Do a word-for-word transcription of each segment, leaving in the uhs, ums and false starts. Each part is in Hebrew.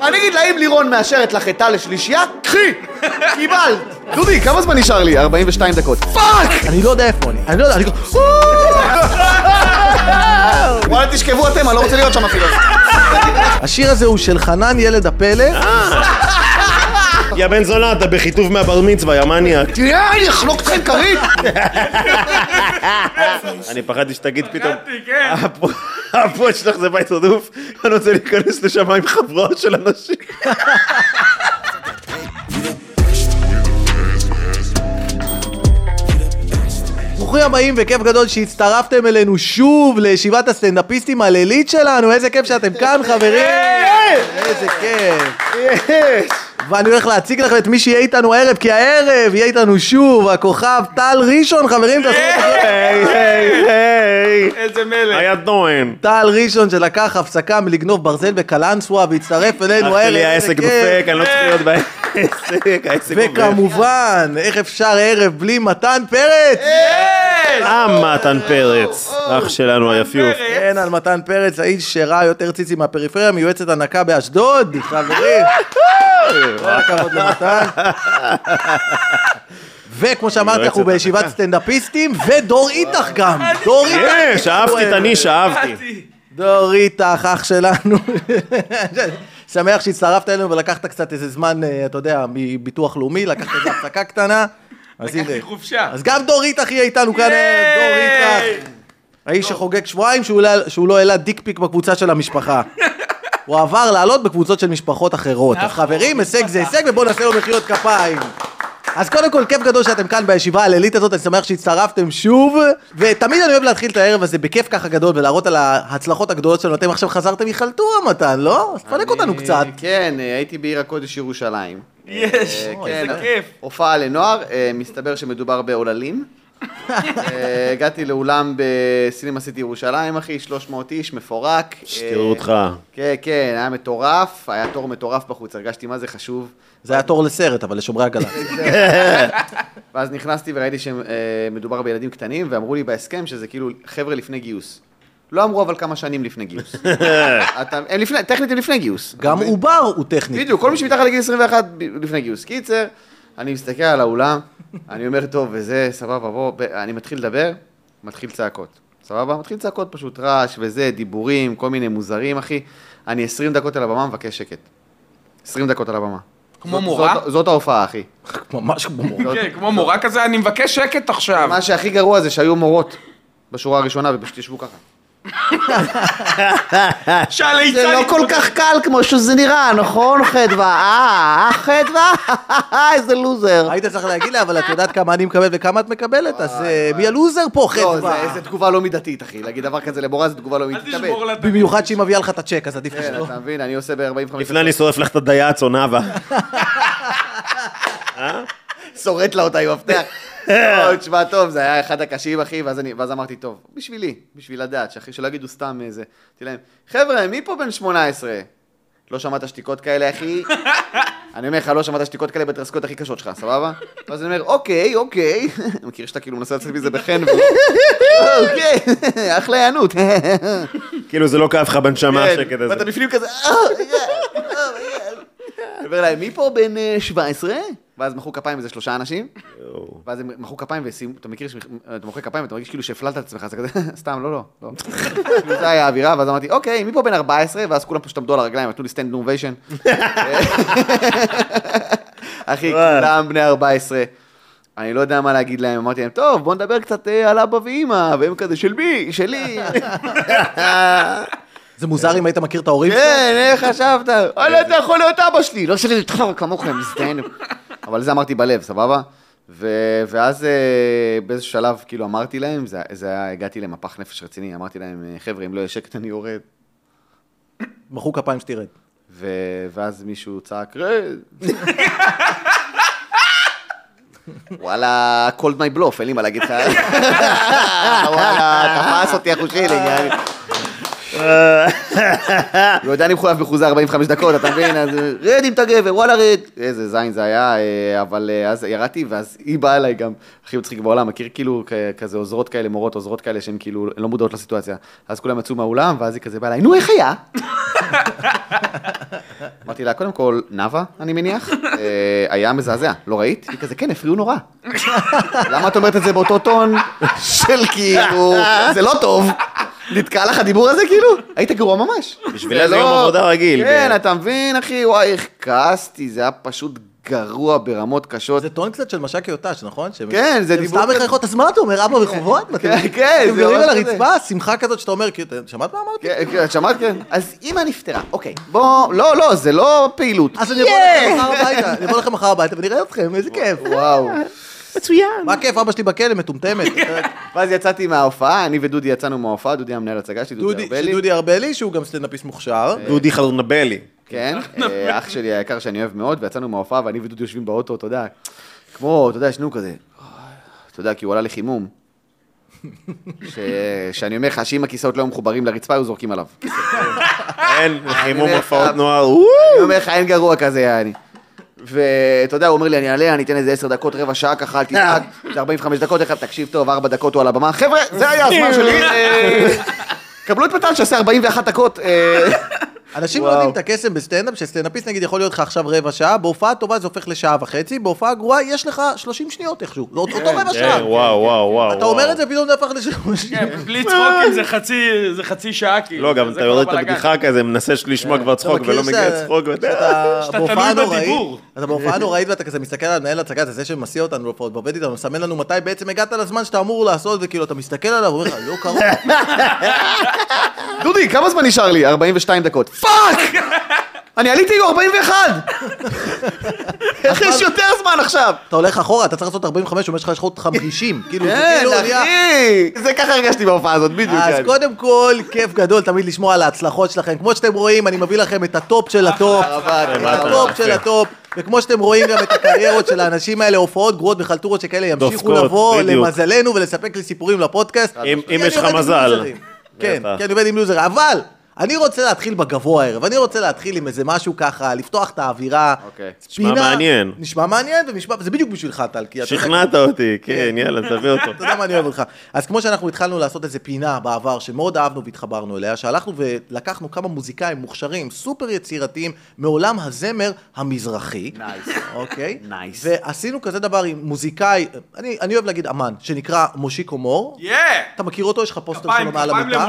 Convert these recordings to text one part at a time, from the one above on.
אני אגיד לה, אם לירון מאשרת לך את לשלישייה, קחי! קיבלת! דודי, כמה זמן נשאר לי? ארבעים ושתיים דקות. פאק! אני לא יודע איפה אני. אני לא יודע, אני... וואלה, תשכבו אתם, אני לא רוצה להיות שם אפילו. השיר הזה הוא של חנן ילד הפלא. יא בן זונה, אתה בחיטוב מהבר מצווה, יא מניאק. תראה, אני אחנוק אתכם כרית! אני פחדתי שתגיד פתאום, הפוד שלך זה בית רדוף, אני רוצה להיכנס לשם עם חברות של אנשים. ברוכים הבאים וכיף גדול שהצטרפתם אלינו שוב לישיבת הסטנדאפיסטים הלילית שלנו. איזה כיף שאתם כאן, חברים. איזה כיף. ואני הולך להציג לכם את מי שיהיה איתנו הערב, כי הערב יהיה איתנו שוב הכוכב טל ראשון, חברים. היי, היי, היי. איזה מלך. היה דוין. טל ראשון שלקח הפסקה מלגנוב ברזל בקלנסווה והצטרף אלינו הערב. אח שלי העסק דופק, אני לא צריך להיות בעסק, העסק עובד. וכמובן, איך אפשר ערב בלי מתן פרץ? אה, מתן פרץ, אח שלנו היפיוף. כן, על מתן פרץ, האיש שראה יותר ציצי מהפריפריה, מיועצת הנקה באשדוד, חברים. כל הכבוד למתן. וכמו שאמרתי, אנחנו בישיבת סטנדאפיסטים, ודור איתך גם. דור איתך. יש, אהבתי את הנישה, אהבתי. דור איתך, אח שלנו. שמח שהצטרפת אלינו ולקחת קצת איזה זמן, אתה יודע, מביטוח לאומי, לקחת איזה הפסקה קטנה. לקחתי חופשה. אז גם דור איתך יהיה איתנו כאן, דור איתך. האיש שחוגג שבועיים שהוא לא העלה דיק פיק בקבוצה של המשפחה. הוא עבר לעלות בקבוצות של משפחות אחרות. אז חברים, הישג זה הישג, ובואו נעשה לו מחיאות כפיים. אז קודם כל, כיף גדול שאתם כאן בישיבה הלילית הזאת, אני שמח שהצטרפתם שוב, ותמיד אני אוהב להתחיל את הערב הזה בכיף ככה גדול, ולהראות על ההצלחות הגדולות שלנו. אתם עכשיו חזרתם מחלטורה, מתן, לא? אז תפנק אותנו קצת. כן, הייתי בעיר הקודש ירושלים. יש, איזה כיף. הופעה לנוער, מסתבר שמדובר בעוללים. הגעתי לאולם בסינמה סיטי ירושלים, אחי, שלוש מאות איש, מפורק. שתראו אותך. כן, כן, היה מטורף, היה תור מטורף בחוץ, הרגשתי מה זה חשוב. זה היה תור לסרט, אבל לשומרי הגלה. ואז נכנסתי וראיתי שמדובר בילדים קטנים, ואמרו לי בהסכם שזה כאילו חבר'ה לפני גיוס. לא אמרו אבל כמה שנים לפני גיוס. הם לפני, טכנית הם לפני גיוס. גם עובר הוא טכנית. בדיוק, כל מי שמתחת לגיל עשרים ואחת לפני גיוס. קיצר, אני מסתכל על האולם, אני אומר, טוב, וזה, סבבה, בוא, אני מתחיל לדבר, מתחיל צעקות. סבבה? מתחיל צעקות פשוט, רעש וזה, דיבורים, כל מיני מוזרים, אחי. אני עשרים דקות על הבמה, מבקש שקט. עשרים דקות על הבמה. כמו מורה? זאת ההופעה, אחי. ממש כמו מורה. כן, כמו מורה כזה, אני מבקש שקט עכשיו. מה שהכי גרוע זה שהיו מורות בשורה הראשונה, ופשוט ישבו ככה. זה לא כל כך קל כמו שזה נראה, נכון חדווה? אה, חדווה? איזה לוזר. היית צריך להגיד לה, אבל את יודעת כמה אני מקבל וכמה את מקבלת, אז מי הלוזר פה, חדווה? לא, זו תגובה לא מידתית, אחי. להגיד דבר כזה למורה, זו תגובה לא מידתית. במיוחד שהיא מביאה לך את הצ'ק, אז עדיף כן, לשלום. אתה מבין, אני עושה ב-ארבעים וחמש... לפני אני שורף לך את הדייץ או נאווה. שורט לה אותה עם מפתח. תשמע, טוב, זה היה אחד הקשים, אחי, ואז אמרתי, טוב, בשבילי, בשביל לדעת, שאחי, שלא יגידו סתם איזה, תראי להם, חבר'ה, מי פה בן שמונה עשרה? לא שמעת שתיקות כאלה, אחי? אני אומר לך, לא שמעת שתיקות כאלה בתרסקות הכי קשות שלך, סבבה? ואז אני אומר, אוקיי, אוקיי, מכיר שאתה כאילו מנסה לצאת מזה בחן, אוקיי, אחלה יענות. כאילו זה לא כאב לך בנשמה השקט הזה. ואתה בפנים כזה, אני אומר להם, מי פה בן שבע עשרה? ואז מחאו כפיים איזה שלושה אנשים, ואז הם מחאו כפיים ושימו, אתה מכיר שאתה מוחא כפיים ואתה מרגיש כאילו שהפללת את עצמך, זה כזה, סתם, לא, לא, לא. זה היה האווירה, ואז אמרתי, אוקיי, מי פה בן ארבע עשרה? ואז כולם פשוט עמדו על הרגליים, נתנו לי סטנד נוביישן. אחי, כולם בני ארבע עשרה. אני לא יודע מה להגיד להם, אמרתי להם, טוב, בוא נדבר קצת על אבא ואמא, והם כזה, של מי? שלי. זה מוזר אם היית מכיר את ההורים שלך? כן, איך חשבת? אלה, אתה יכול להיות אבא שלי. לא שלי, תחבר כמוכם, מזדהנו. אבל זה אמרתי בלב, סבבה? ואז באיזשהו שלב, כאילו, אמרתי להם, זה היה, הגעתי למפח נפש רציני, אמרתי להם, חבר'ה, אם לא יש שקט, אני יורד. מחאו כפיים שתירד. ואז מישהו צעק, רד. וואלה, called my bluff, אין לי מה להגיד לך. וואלה, תפס אותי החושי לי. הוא יודע אני מחויב בחוזה ארבעים וחמש דקות, אתה מבין? אז רד עם את הגבר, וואלה רד. איזה זין זה היה, אבל אז ירדתי, ואז היא באה אליי גם, הכי מצחיק בעולם, מכיר כאילו כזה עוזרות כאלה, מורות עוזרות כאלה, שהן כאילו לא מודעות לסיטואציה. אז כולם יצאו מהאולם, ואז היא כזה באה אליי, נו, איך היה? אמרתי לה, קודם כל, נאווה, אני מניח, היה מזעזע, לא ראית? היא כזה, כן, הפריעו נורא. למה את אומרת את זה באותו טון של כאילו, זה לא טוב. נתקע לך הדיבור הזה כאילו? היית גרוע ממש. בשבילה זה יום עבודה רגיל. כן, אתה מבין אחי, וואי, איך כעסתי, זה היה פשוט גרוע ברמות קשות. זה טון קצת של משקי אותש, נכון? כן, זה דיבור... סתם מחייכות, אז מה אתה אומר, אבא וחובות? כן, כן. אתם גרים על הרצפה, שמחה כזאת שאתה אומר, שמעת מה אמרתי? כן, שמעת כן. אז אמא נפטרה, אוקיי, בוא, לא, לא, זה לא פעילות. אז אני אבוא לכם מחר הביתה, אני אבוא לכם מחר הביתה ונראה אתכם, איזה כיף. וואו. מצוין. מה כיף, אבא שלי בכלא, מטומטמת. ואז יצאתי מההופעה, אני ודודי יצאנו מההופעה, דודי המנהל הצגה שלי, דודי ארבלי. דודי ארבלי, שהוא גם סטנדאפיסט מוכשר. דודי חלונבלי. כן, אח שלי היקר שאני אוהב מאוד, ויצאנו מההופעה, ואני ודודי יושבים באוטו, אתה יודע, כמו, אתה יודע, ישנו כזה, אתה יודע, כי הוא עלה לחימום, שאני אומר לך, שאם הכיסאות לא מחוברים לרצפה, היו זורקים עליו. אין, חימום הופעות נוער. אני אומר לך, אין גרוע כזה, יעני. ואתה יודע, הוא אומר לי, אני אעלה, אני אתן איזה עשר דקות, רבע שעה, ככה, אל תדאג, זה ארבעים וחמש דקות, איך תקשיב טוב, ארבע דקות הוא על הבמה. חבר'ה, זה היה הזמן שלי. קבלו את מתן שעשה ארבעים ואחת דקות. אנשים לא יודעים את הקסם בסטנדאפ, שסטנדאפיסט נגיד יכול להיות לך עכשיו רבע שעה, בהופעה טובה זה הופך לשעה וחצי, בהופעה גרועה יש לך שלושים שניות איכשהו, זה אותו רבע שעה. וואו, וואו, וואו. אתה אומר את זה פתאום זה הפך לשלושים. כן, בלי צחוקים זה חצי שעה כאילו. לא, גם אתה יורד את הבדיחה כזה, מנסה לשמוע כבר צחוק ולא מגיע צחוק. שאתה תלוי בדיבור. אתה בהופעה נוראית ואתה כזה מסתכל על מנהל הצגה, זה זה שמסיע אותנו להופעות, בעובד איתנו, מסמן לנו מתי בעצם הגעת לזמן שאתה אמור לעשות, וכאילו אתה מסתכל עליו, הוא אומר לך, לא קרוב. דודי, כמה זמן נשאר לי? ארבעים ושתיים דקות. פאק! אני עליתי לו ארבעים ואחת! איך יש יותר זמן עכשיו? אתה הולך אחורה, אתה צריך לעשות ארבעים וחמש, אומר לך יש לך עוד חמישים. כן, אחי! זה ככה הרגשתי בהופעה הזאת, בדיוק. אז קודם כל, כיף גדול תמיד לשמוע על ההצלחות שלכם. כמו שאתם רואים, אני מביא לכם את הטופ של הטופ. את הטופ של הטופ. וכמו שאתם רואים גם את הקריירות של האנשים האלה, הופעות גרועות וחלטורות שכאלה ימשיכו לבוא למזלנו ולספק לי סיפורים לפודקאסט. אם יש לך מזל. כן, כי אני עובד עם לוזר, אבל אני רוצה להתחיל בגבוה הערב, אני רוצה להתחיל עם איזה משהו ככה, לפתוח את האווירה. נשמע מעניין. נשמע מעניין, וזה בדיוק בשבילך, טל. שכנעת אותי, כן, יאללה, תביא אותו. אתה יודע מה אני אוהב אותך. אז כמו שאנחנו התחלנו לעשות איזה פינה בעבר, שמאוד אהבנו והתחברנו אליה, שהלכנו ולקחנו כמה מוזיקאים מוכשרים, סופר יצירתיים, מעולם הזמר המזרחי. נייס. אוקיי? נייס. ועשינו כזה דבר עם מוזיקאי, אני אוהב להגיד אמן, שנקרא מושיקו מור. יא! אתה מכיר אותו? יש לך פוסטר שלו מעל המיטה?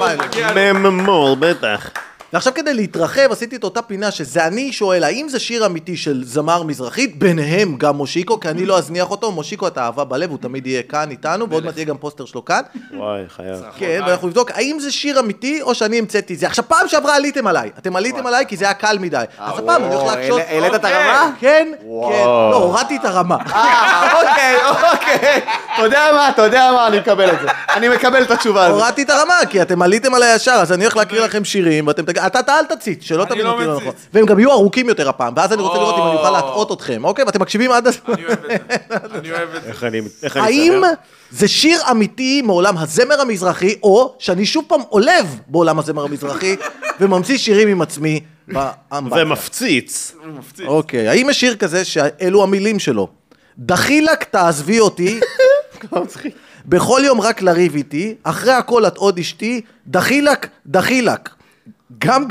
ממור, בטח. ועכשיו כדי להתרחב עשיתי את אותה פינה שזה אני שואל האם זה שיר אמיתי של זמר מזרחית, ביניהם גם מושיקו, כי אני לא אזניח אותו, מושיקו אתה אהבה בלב, הוא תמיד יהיה כאן איתנו, ועוד מעט יהיה גם פוסטר שלו כאן. וואי, חייב. כן, ואנחנו נבדוק האם זה שיר אמיתי או שאני המצאתי זה. עכשיו פעם שעברה עליתם עליי, אתם עליתם עליי כי זה היה קל מדי. אז הפעם אני הולך להקשות. העלית את הרמה? כן, כן, לא, הורדתי את הרמה. אה, אוקיי, אוקיי. אתה יודע מה, אתה יודע מה, אני מקבל את זה. אני מקבל את התשובה הזאת. הורדתי את הרמה, כי אתם עליתם עליי ישר, אז אני הולך להקריא לכם שירים, ואתם תגיד, אתה אל תציץ, שלא תבין אותי לא נכון. והם גם יהיו ארוכים יותר הפעם, ואז אני רוצה לראות אם אני אוכל להטעות אתכם, אוקיי? ואתם מקשיבים עד הסוף. אני אוהב את זה, אני אוהב את זה. איך אני האם זה שיר אמיתי מעולם הזמר המזרחי, או שאני שוב פעם עולב בעולם הזמר המזרחי, וממציא שירים עם עצמי באמבטיה. ומפציץ. אוקיי, האם יש שיר כזה שאלו המילים שלו? דחילק תעזבי אותי, בכל יום רק לריב איתי, אחרי הכל את עוד אשתי, דחילק, דחילק. גם...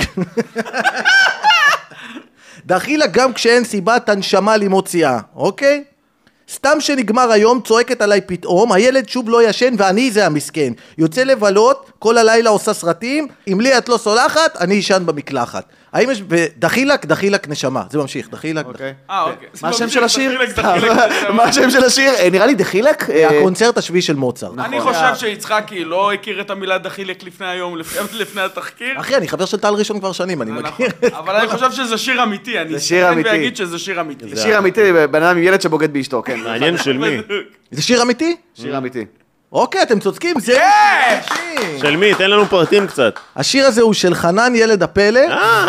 דחילק גם כשאין סיבה תנשמה לי מוציאה, אוקיי? סתם שנגמר היום, צועקת עליי פתאום, הילד שוב לא ישן ואני זה המסכן. יוצא לבלות, כל הלילה עושה סרטים, אם לי את לא סולחת, אני ישן במקלחת. האם יש... דחילק, דחילק נשמה. זה ממשיך, דחילק. אוקיי. אה, אוקיי. מה השם של השיר? מה השם של השיר? נראה לי דחילק? הקונצרט השביעי של מוצרט. אני חושב שיצחקי לא הכיר את המילה דחילק לפני היום, לפני התחקיר. אחי, אני חבר של טל ראשון כבר שנים, אני מכיר. אבל אני חושב שזה שיר אמיתי. זה שיר אמיתי. אני אגיד שזה שיר אמיתי. זה שיר אמיתי, בן אדם עם ילד שבוגד באשתו, כן. מעניין של מי? זה שיר אמיתי? שיר אמיתי. אוקיי, אתם צודקים, זה... של מי? תן לנו פרטים קצת. השיר הזה הוא של חנן ילד הפלא.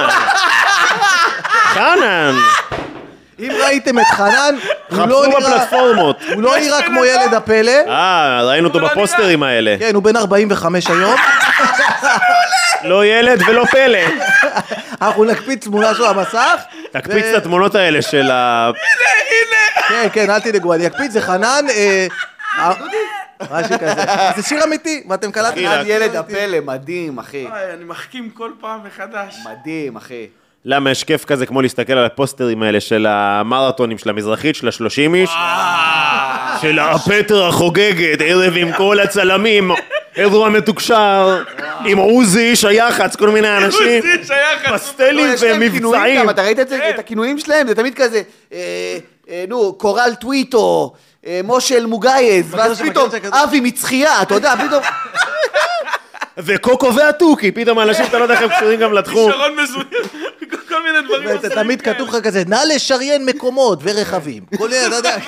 חנן! אם ראיתם את חנן, הוא לא חפשו נראה... בפלטפורמות. הוא לא נראה כמו ילד הפלא. אה, ראינו אותו בפוסטרים האלה. כן, הוא בן ארבעים וחמש היום. לא ילד ולא פלא. אנחנו נקפיץ תמונה של המסך. תקפיץ את התמונות האלה של ה... כן, כן, אל תדאגו, אני אקפיץ, זה חנן... משהו כזה. זה שיר אמיתי, ואתם קלטתם... חנן ילד הפלא, מדהים, אחי. אני מחכים כל פעם מחדש. מדהים, אחי. למה יש כיף כזה כמו להסתכל על הפוסטרים האלה של המרתונים של המזרחית, של השלושים איש? של הפטר החוגגת, ערב עם כל הצלמים, אירוע מתוקשר, עם עוזי, שייחץ, כל מיני אנשים. עוזי, שייחץ. פסטלים ומבצעים. אתה ראית את הכינויים שלהם? זה תמיד כזה, נו, קורל טוויטו, משה אלמוגייז, ואז פתאום אבי מצחייה, אתה יודע, פתאום... וקוקו והתוכי, פתאום אנשים, אתה לא יודע איך הם קשורים גם לתחום. שרון מזוהים, כל מיני דברים. זה תמיד כתוב לך כזה, נא לשריין מקומות ורכבים. כל מיני, אתה יודע.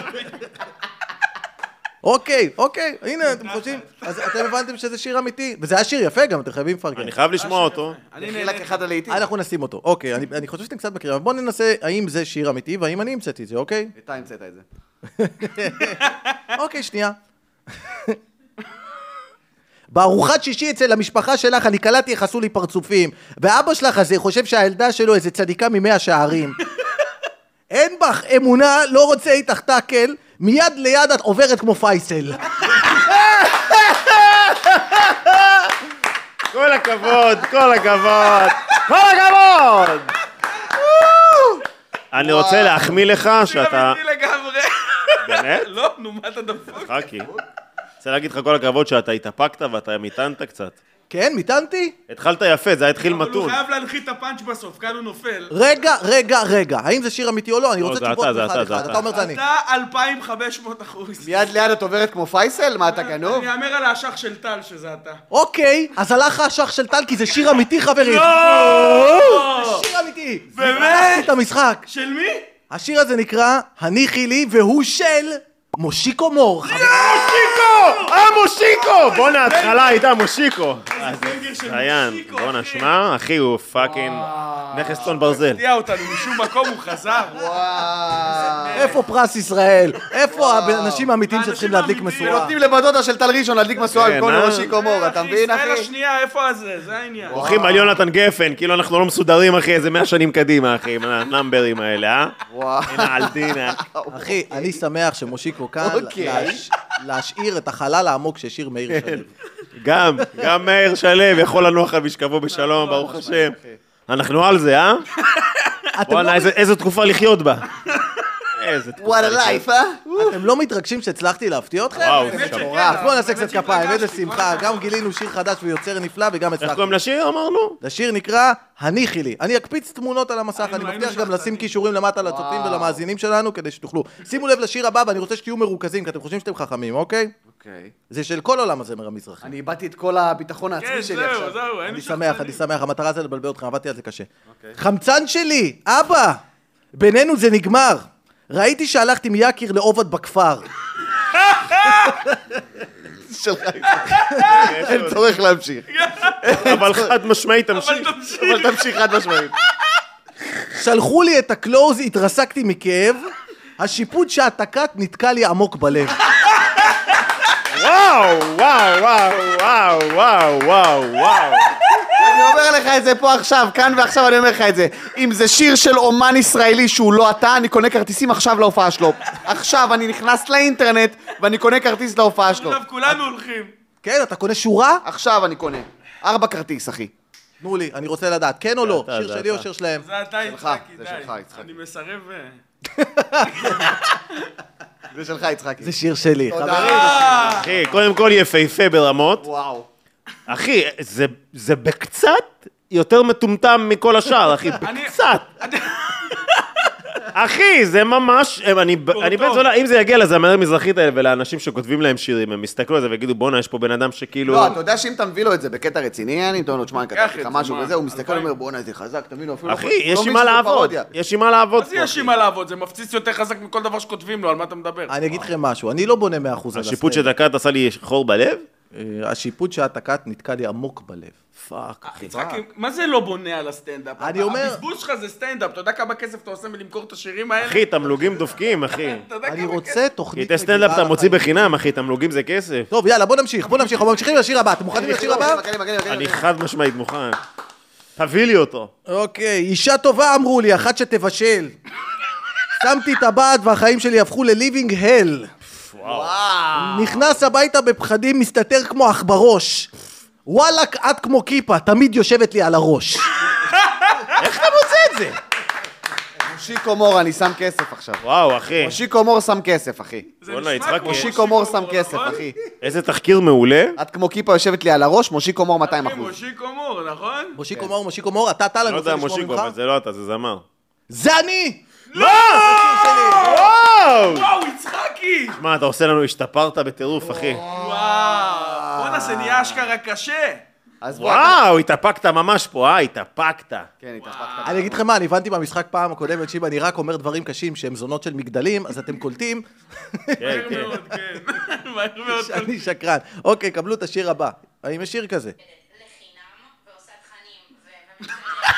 אוקיי, אוקיי, הנה, אתם חושבים, אז אתם הבנתם שזה שיר אמיתי, וזה היה שיר יפה גם, אתם חייבים לפרגן. אני חייב לשמוע אותו. אני חילק אחד הלעיתים. אנחנו נשים אותו, אוקיי, אני חושב שאתם קצת מכירים, אבל בואו ננסה האם זה שיר אמיתי, והאם אני המצאתי את זה, אוקיי? אתה המצאת את זה. אוקיי, שנייה. בארוחת שישי אצל המשפחה שלך, אני קלטתי איך עשו לי פרצופים, ואבא שלך הזה חושב שהילדה שלו איזה צדיקה ממאה שערים. אין בך אמונה, לא רוצה איתך תקל, מיד ליד את עוברת כמו פייסל. כל הכבוד, כל הכבוד, כל הכבוד! אני רוצה להחמיא לך שאתה... אמיתי לגמרי. באמת? לא, נו, מה אתה דפוק? חכי. רוצה להגיד לך כל הכבוד שאתה התאפקת ואתה מיתנת קצת. כן, מיתנתי? התחלת יפה, זה היה התחיל אבל הוא מתון. חייב להנחית את הפאנץ' בסוף, כאן הוא נופל. רגע, רגע, רגע, האם זה שיר אמיתי או לא? אני רוצה זה תשובות אתה, זה אחד אתה, אחד, זה אתה אומר זה אני. אתה אלפיים וחמש מאות אחוז. מיד ליד את עוברת כמו פייסל? מה אתה גנוב? אני אאמר על האשך של טל שזה אתה. אוקיי, אז הלך האשך של טל כי זה שיר אמיתי חברים. לא! זה שיר אמיתי. באמת? את המשחק. של מי? השיר הזה נקרא הניחי לי והוא של מושיקו מור. מושיקו! אה, מושיקו! בוא'נה, ההתחלה הייתה מושיקו. בנגר של דיין, מושיקו, בוא'נה, אחי. שמע, אחי, הוא פאקינג נכס צאן ברזל. הפתיע אותנו, משום מקום הוא חזר. וואו. איפה פרס ישראל? איפה האנשים האמיתיים שצריכים להדליק האמיתיים. משואה? נותנים לבדודה של טל ראשון להדליק משואה כן, במקום אה? לראשי קומור, אתה מבין ישראל אחי? השנייה, איפה הזה? זה העניין. הולכים על יונתן גפן, כאילו אנחנו לא מסודרים, אחי, איזה מאה שנים קדימה, אחי, עם הנאמברים האלה, אה? וואו. הנה אלדינה. אחי, אני שמח שמושיקו כאן אוקיי. להש- להשאיר את החלל העמוק שהשאיר מאיר שלו. גם, גם מאיר שלו יכול לנוח על משכבו בשלום, ברוך השם. אנחנו על זה, אה? אתם וואלה, לא- איזה- איזה תקופה לחיות בה. איזה תקופה. וואלה לייף, אה? אתם לא מתרגשים שהצלחתי להפתיע אתכם? וואו, באמת זה שכן, מטורף. אז בואו נעשה קצת באמת כפיים, איזה שהתרגשתי, שמחה, כל גם הכבוד. גילינו שיר חדש ויוצר נפלא וגם איך הצלחתי. קוראים לשיר, אמרנו? השיר נקרא הניחי לי. אני אקפיץ תמונות על המסך, היינו- אני היינו מבטיח גם שחצנים. לשים קישורים למטה לצופים ולמאזינים שלנו כדי שתוכלו. שימו לב לשיר הבא ואני רוצה שתהיו מרוכזים, כי אתם חושבים שאתם חכמים, אוקיי? אוקיי. זה של כל עולם הזמר המזרחי. אני איבדתי את כל הביטחון כן, העצמי שלי זהו, עכשיו. זהו, היינו אני שמח, אני שחצנים. שמח, המטרה זה לבלבל אתכם, עבדתי על זה קשה. חמצן שלי, אבא, בינינו זה נגמר. ראיתי שהלכת עם יקיר לעובד בכפר. שלך, אין צורך להמשיך. אבל חד משמעית תמשיך. אבל תמשיך. אבל תמשיך חד משמעית. שלחו לי את הקלוז, התרסקתי מכאב. השיפוט שאת תקעת נתקע לי עמוק בלב. וואו, וואו, וואו, וואו, וואו, וואו, וואו. אני אומר לך את זה פה עכשיו, כאן ועכשיו אני אומר לך את זה. אם זה שיר של אומן ישראלי שהוא לא אתה, אני קונה כרטיסים עכשיו להופעה שלו. עכשיו אני נכנס לאינטרנט ואני קונה כרטיס להופעה שלו. עכשיו כולנו הולכים. כן, אתה קונה שורה? עכשיו אני קונה. ארבע כרטיס, אחי. תנו לי, אני רוצה לדעת, כן או לא? אתה, שיר זה שלי או אתה. שיר שלהם? זה אתה שלך, יצחקי, זה די. שלך, יצחקי. אני מסרב... אה. זה שלך, יצחקי. זה שיר שלי. תודה. חברים, אחי, קודם כל יפהפה ברמות. וואו. אחי, זה, זה בקצת יותר מטומטם מכל השאר, אחי, בקצת. אחי, זה ממש, אני, אני בן זולה, אם זה יגיע לזמר המזרחית האלה ולאנשים שכותבים להם שירים, הם יסתכלו על זה ויגידו, בואנה, יש פה בן אדם שכאילו... לא, אתה יודע שאם אתה מביא לו את זה בקטע רציני, אני נותן לו, תשמע, אני קח כתבתי את לך זה, משהו מה? וזה, הוא מסתכל אלפיים. ואומר, בואנה, איזה חזק, תבין, אפילו... אחי, לא יש מבין עם מה שזה לעבוד, פרודיה. יש עם מה לעבוד. מה זה יש עם מה לעבוד? זה מפציץ יותר חזק מכל דבר שכותבים לו, על מה אתה מדבר? אני אגיד לכם משהו, אני לא בונה מאה אחוז על השיפוט הסטייל. שדקת עשה לי חור בלב? השיפוט שאת תקעת נתקע לי עמוק בלב. פאק, אחי. יצחקי, מה זה לא בונה על הסטנדאפ? אני אומר- הבזבוז שלך זה סטנדאפ, אתה יודע כמה כסף אתה עושה מלמכור את השירים האלה? אחי, תמלוגים דופקים, אחי. אתה יודע אני כמה רוצה כי תוכנית את הסטנדאפ אתה על מוציא החיים. בחינם, אחי, תמלוגים זה כסף. טוב, יאללה, בוא נמשיך, בוא נמשיך, אנחנו ממשיכים לשיר הבא. אתם מוכנים לשיר הבא? אני חד משמעית מוכן. תביא לי אותו. אוקיי, אישה טובה אמרו לי, אחת שתבשל. שמתי טבעת והחיים שלי הפכו ל-living hell. נכנס הביתה בפחדים, מסתתר כמו אח בראש. וואלק, את כמו כיפה, תמיד יושבת לי על הראש. איך אתה מוצא את זה? מושיקו מור, אני שם כסף עכשיו. וואו, אחי. מושיקו מור שם כסף, אחי. זה בוא'נה, נשמע יצחק, כמו מושיקו מור שם מור, כסף, נכון? אחי. איזה תחקיר מעולה. את כמו כיפה יושבת לי על הראש, מושיקו מור מאתיים אחי, אחוז. מושיקו מור, נכון? מושיקו מור, מושיקו מור, אתה טל, אני אני לא רוצה יודע לשמוע מושיקו, ממך. אבל זה לא אתה, זה זמר. זה אני! לא! וואו! וואו, יצחקי! מה, אתה עושה לנו, השתפרת בטירוף, אחי. וואו! בוא'נה, זה נהיה אשכרה קשה. אז בוא, וואו, התאפקת ממש פה, אה? התאפקת. כן, התאפקת. אני אגיד לכם מה, אני הבנתי במשחק פעם הקודמת, שיבה, אני רק אומר דברים קשים שהם זונות של מגדלים, אז אתם קולטים כן, מהר כן. מאוד, כן. מהר מאוד. שאני שקרן. אוקיי, קבלו את השיר הבא. האם יש שיר כזה? לחינם ועושה תכנים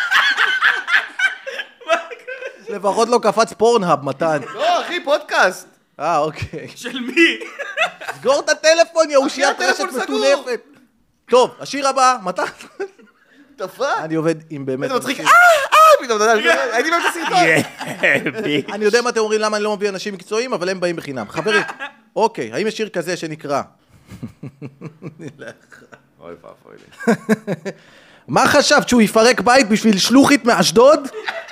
לפחות לא קפץ פורנהאב, מתן. לא, אחי, פודקאסט. אה, אוקיי. של מי? סגור את הטלפון, יא אושיית אחי, הטלפון רשת סגור. מטונפת. טוב, השיר הבא, מתן. תפק. אני עובד עם באמת... זה מצחיק. אנשים. אה, אה, פתאום, אתה יודע, הייתי באמצע סרטון. אני יודע מה אתם אומרים, למה אני לא מביא אנשים מקצועיים, אבל הם באים בחינם. חברים, אוקיי, האם יש שיר כזה שנקרא? אוי ואבוי לי. מה חשבת, שהוא יפרק בית בשביל שלוחית מאשדוד?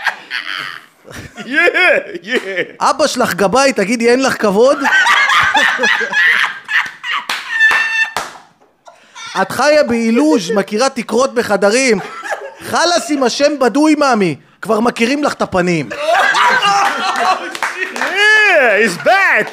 יא, יא. אבא שלך גבאי, תגידי, אין לך כבוד? את חיה באילוז', מכירה תקרות בחדרים. חלאס עם השם בדוי, מאמי. כבר מכירים לך את הפנים. יא, he's back.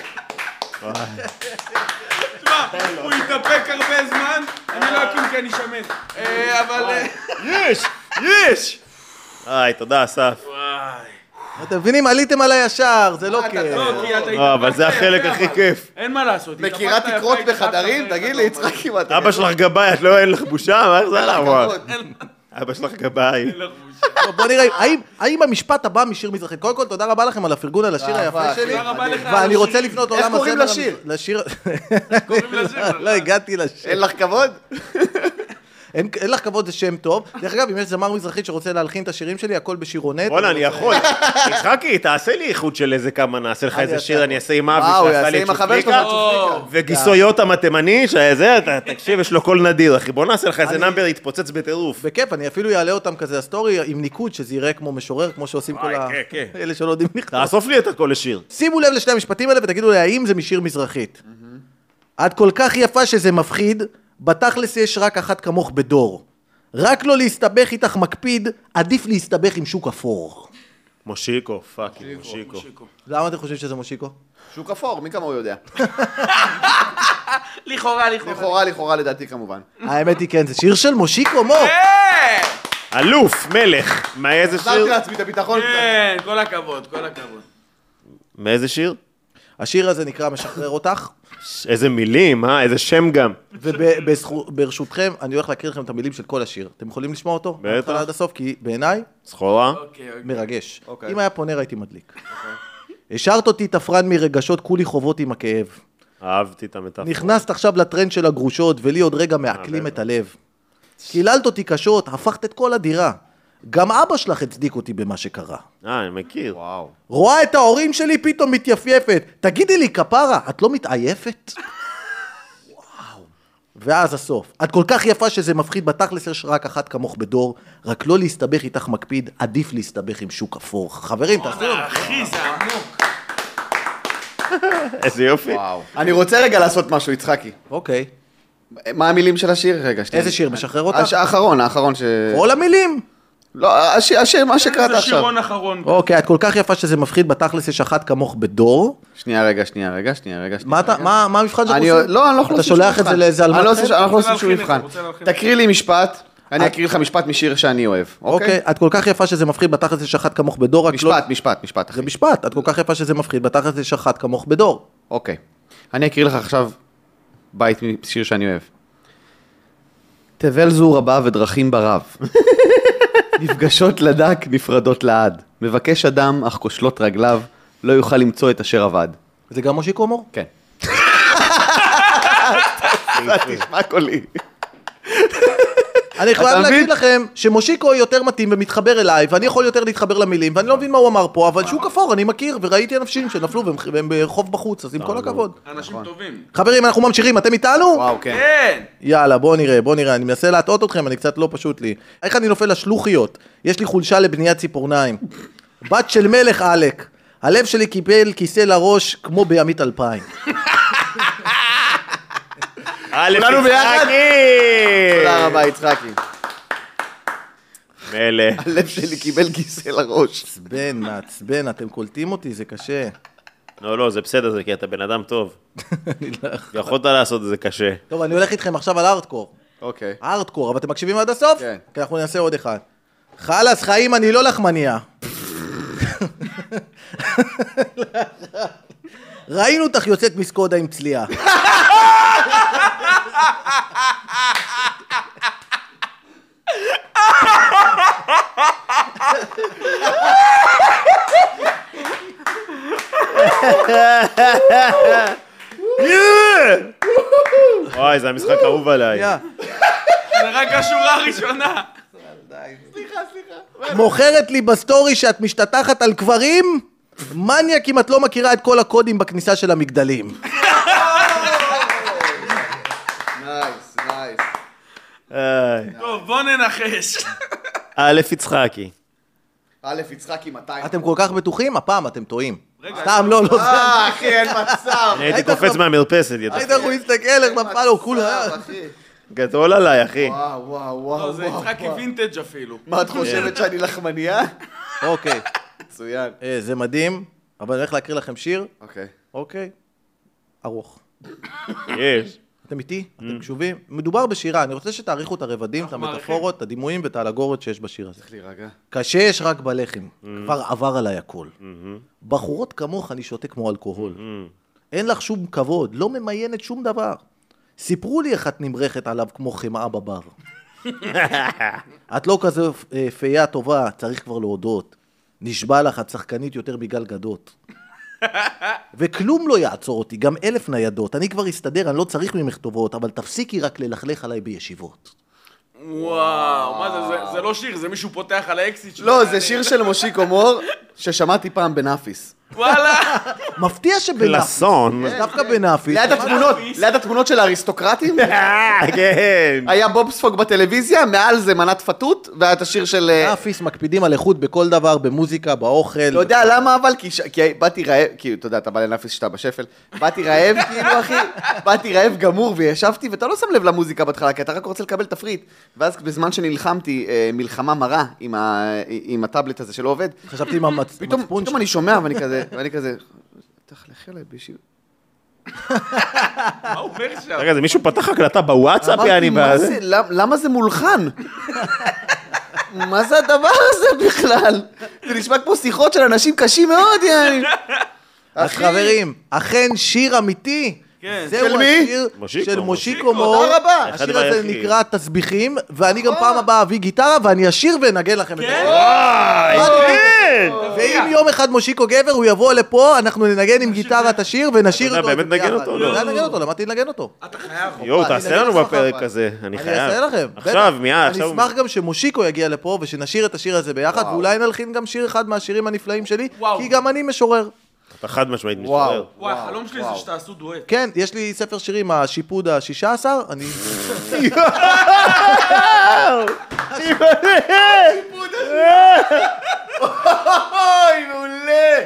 תשמע, הוא התאפק הרבה זמן, אני לא אקום כי אני שמן. אה, אבל... אה, יש, יש. היי, תודה, אסף. וואי. אתם מבינים? עליתם על הישר, זה לא כיף. לא, כי אתה לא, אבל זה התאפקת החלק יפה, הכי אבל. כיף. אין מה לעשות. מכירה התאפקת תקרות יפה, בחדרים? התאפקת תגיד יפה, לי, אתה יצחק, אם אתה... אבא שלך גבאי, את לא אין לך בושה? מה איך זה עלה? וואי. כבוד. אבא שלך גבאי. אין לך בושה. טוב, בוא נראה, האם- האם המשפט הבא משיר מזרחית? קודם כל, תודה רבה לכם על הפרגון על השיר אהבה, היפה אחי. שלי. תודה רבה לך. ואני רוצה לפנות איך לעולם קוראים הסדר לשיר? המז- לשיר... קוראים לשיר? לא הגעתי לשיר. אין לך כבוד? אין אין לך כבוד, זה שם טוב. דרך אגב, אם יש זמר מזרחית שרוצה להלחין את השירים שלי, הכל בשירונט. בוא'נה, אני יכול. יצחקי, תעשה לי איחוד של איזה כמה, נעשה לך אני איזה אעשה שיר, הכל. אני אעשה עם אבי, וואו, שעשה יעשה לי עם את החבר שלו, שופליקה. צופליקה. וגיסויות התימני, שזה, אתה- תקשיב, יש לו קול נדיר, אחי. בוא נעשה לך איזה אני- נאמבר, יתפוצץ בטירוף. בכיף, אני אפילו אעלה אותם כזה הסטורי עם ניקוד, שזה יראה כמו משורר, כמו שעושים כל וואי, ה... כן, כן. אלה שלא יודעים לכתוב. תאסוף לי את הכל לשיר. שימו לב לשני המשפטים האלה ותגידו לי, האם זה משיר מזרחית? את כל כך יפה שזה מפחיד, בתכלס יש רק אחת כמוך בדור. רק לא להסתבך איתך מקפיד, עדיף להסתבך עם שוק אפור. מושיקו, פאקינג, מושיקו. למה אתם חושבים שזה מושיקו? שוק אפור, מי כמוהו יודע? לכאורה, לכאורה. לכאורה, לכאורה לדעתי כמובן. האמת היא כן, זה שיר של מושיקו מו. אה! אלוף, מלך. מאיזה שמתי שיר? לעצמי את הביטחון קצת. כן, כל הכבוד, כל הכבוד. מאיזה שיר? השיר הזה נקרא משחרר אותך, איזה מילים, אה? איזה שם גם. וברשותכם, אני הולך להקריא לכם את המילים של כל השיר. אתם יכולים לשמוע אותו? בטח. מההתחלה עד הסוף, כי בעיניי סחורה? אוקיי, אוקיי. מרגש. אוקיי. אם היה פונה הייתי מדליק. השארת אותי תפרן מרגשות, כולי חובות עם הכאב. אהבתי את המטאפורה. נכנסת עכשיו לטרנד של הגרושות, ולי עוד רגע מעכלים את הלב. קיללת אותי קשות, הפכת את כל הדירה. גם אבא שלך הצדיק אותי במה שקרה. אה, אני מכיר. וואו. רואה את ההורים שלי פתאום מתייפייפת. תגידי לי, כפרה, את לא מתעייפת? וואו. ואז הסוף. את כל כך יפה שזה מפחיד, בתכלס יש רק אחת כמוך בדור, רק לא להסתבך איתך מקפיד, עדיף להסתבך עם שוק אפור. חברים, תעשו לנו. אחי, זה עמוק. איזה יופי. וואו. אני רוצה רגע לעשות משהו, יצחקי. אוקיי. מה המילים של השיר? רגע, שנייה. איזה שיר? משחרר אותך? הש- האחרון, האחרון ש... כל המילים. לא, השיר, השיר, מה שקראת זה עכשיו. שירון אחרון. אוקיי, את כל כך יפה שזה מפחיד, בתכלס יש אחת כמוך בדור. שנייה, רגע, שנייה, רגע, שנייה, רגע. מה אתה, מה, מה המבחן שאנחנו אני, עושים? לא, אני לא יכול אתה לעשות שום שולח את מבחן. זה לאיזה אני לא אלמנט? עושה- אנחנו לא רוצה עושים שום להלחין את זה, מבחן. רוצה להלחין את זה. תקריא לי משפט, אני אקריא לך משפט משיר שאני אוהב, אוקיי, אוקיי? את כל כך יפה שזה מפחיד, בתכלס יש אחת כמוך בדור, רק לא... משפט, משפט, משפט, אחי. זה משפט, את כל כך יפה שזה מפחיד, בתכלס יש אחת כמוך בדור. אוקיי. אני אקריא לך עכשיו בית משיר שאני אוהב. תבל זו רבה ודרכים ברב. נפגשות לדק, נפרדות לעד. מבקש אדם, אך כושלות רגליו, לא יוכל למצוא את אשר עבד. זה גם מושיקו הומור? כן. תשמע קולי. אני חייב להגיד לכם שמושיקו יותר מתאים ומתחבר אליי, ואני יכול יותר להתחבר למילים, ואני לא מבין מה הוא אמר פה, אבל שוק אפור, אני מכיר, וראיתי אנשים שנפלו והם ברחוב בחוץ, אז עם כל הכבוד. אנשים טובים. חברים, אנחנו ממשיכים, אתם איתנו? וואו, כן. כן! יאללה, בוא נראה, בוא נראה, אני מנסה להטעות אתכם, אני קצת לא פשוט לי. איך אני נופל לשלוחיות? יש לי חולשה לבניית ציפורניים. בת של מלך עלק, הלב שלי קיבל כיסא לראש כמו בימית אלפיים. כולנו ביחד? תודה רבה, יצחקי. מלך. הלב שלי קיבל כיסא לראש. מעצבן, מעצבן, אתם קולטים אותי, זה קשה. לא, לא, זה בסדר, זה כי אתה בן אדם טוב. יכולת לעשות את זה קשה. טוב, אני הולך איתכם עכשיו על הארדקור. אוקיי. הארדקור, אבל אתם מקשיבים עד הסוף? כן. כי אנחנו נעשה עוד אחד. חלאס, חיים, אני לא לחמניה. ראינו אותך יוצאת מסקודה עם צלייה. וואי, זה המשחק אהוב עליי. זה רק השורה הראשונה. מוכרת לי בסטורי שאת משתתחת על קברים? מניאק אם את לא מכירה את כל הקודים בכניסה של המגדלים. נייס, נייס. איי. טוב, בוא ננחש. א' יצחקי. א' יצחקי מאתיים. אתם כל כך בטוחים? הפעם אתם טועים. סתם, לא, לא. אה, אחי, אין מצב. אני הייתי קופץ מהמרפסת, ידע. היית הוא הסתכל איך נפל לו כולה. גדול עליי, אחי. וואו, וואו, וואו. לא, זה יצחקי וינטג' אפילו. מה את חושבת שאני לחמניה? אוקיי. מצוין. אה, זה מדהים, אבל אני הולך להקריא לכם שיר. אוקיי. אוקיי. ארוך. יש. אתם איתי? אתם קשובים? מדובר בשירה, אני רוצה שתעריכו את הרבדים, את המטאפורות, את הדימויים ואת האלגורות שיש בשיר הזה. צריך להירגע. קשה יש רק בלחם, כבר עבר עליי הכל. בחורות כמוך אני שותה כמו אלכוהול. אין לך שום כבוד, לא ממיינת שום דבר. סיפרו לי איך את נמרחת עליו כמו חמאה בבר. את לא כזה פייה טובה, צריך כבר להודות. נשבע לך, את שחקנית יותר בגלל גדות. וכלום לא יעצור אותי, גם אלף ניידות. אני כבר אסתדר, אני לא צריך ממך טובות, אבל תפסיקי רק ללכלך עליי בישיבות. וואו, מה זה, זה, זה לא שיר, זה מישהו פותח על האקסיט שלו. לא, זה שיר של מושיקו מור, ששמעתי פעם בנאפיס. וואלה. מפתיע שבנאפיס. קלאסון. דווקא בנאפיס. ליד התמונות, ליד התמונות של האריסטוקרטים, כן. היה בובספוג בטלוויזיה, מעל זה מנת פתות, והיה את השיר של... נאפיס מקפידים על איכות בכל דבר, במוזיקה, באוכל. לא יודע למה אבל, כי, ש... כי באתי רעב, כי אתה יודע, אתה בא לנאפיס שאתה בשפל, באתי רעב כאילו אחי, באתי רעב גמור וישבתי, ואתה לא שם לב למוזיקה בהתחלה, כי אתה רק רוצה לקבל תפריט, ואז בזמן שנלחמתי אה, מלחמה מרה עם, ה... עם הטאבלט הזה שלא עובד, חשבתי עם המצפון פתאום, שלי. פתאום אני שומע ואני כזה, ואני כזה, תחלך אליי בישיב. מה הוא אומר שם? רגע, זה מישהו פתח הקלטה בוואטסאפ, אמרתי, יעני, מה בזה? זה, למ- למה זה מולחן? מה זה הדבר הזה בכלל? זה נשמע כמו שיחות של אנשים קשים מאוד, יעני. אז אחי. חברים, אכן שיר אמיתי. כן. זהו של מי? השיר מושיקו, של מושיקו. מושיקו מור. תודה רבה. אחד השיר הזה והיחיד. נקרא תסביכים, ואני גם פעם הבאה אביא גיטרה, ואני אשיר ואנגן לכם את זה. וואי, כן. ואם יום אחד מושיקו גבר, הוא יבוא לפה, אנחנו ננגן עם גיטרה את השיר, ונשיר אתה אותו. יודע, באמת נגן ביחד. אותו, אני לא? יודע לנגן אותו, למדתי לנגן אותו. אתה חייב. יואו, אני תעשה נגן לנו לך בפרק אבל. הזה, אני אני אעשה חייב. לכם. עכשיו, בטח. מיד, אני עכשיו. אשמח גם שמושיקו יגיע לפה, ושנשיר את השיר הזה ביחד, ואולי נלחין גם שיר אחד מהשירים הנפלאים שלי, וואו. כי גם אני משורר. אתה חד משמעית וואו. משורר. וואי, החלום שלי זה שתעשו דואט. כן, יש לי ספר שירים, השיפוד ה-שישה עשר, אני... אוי, מעולה.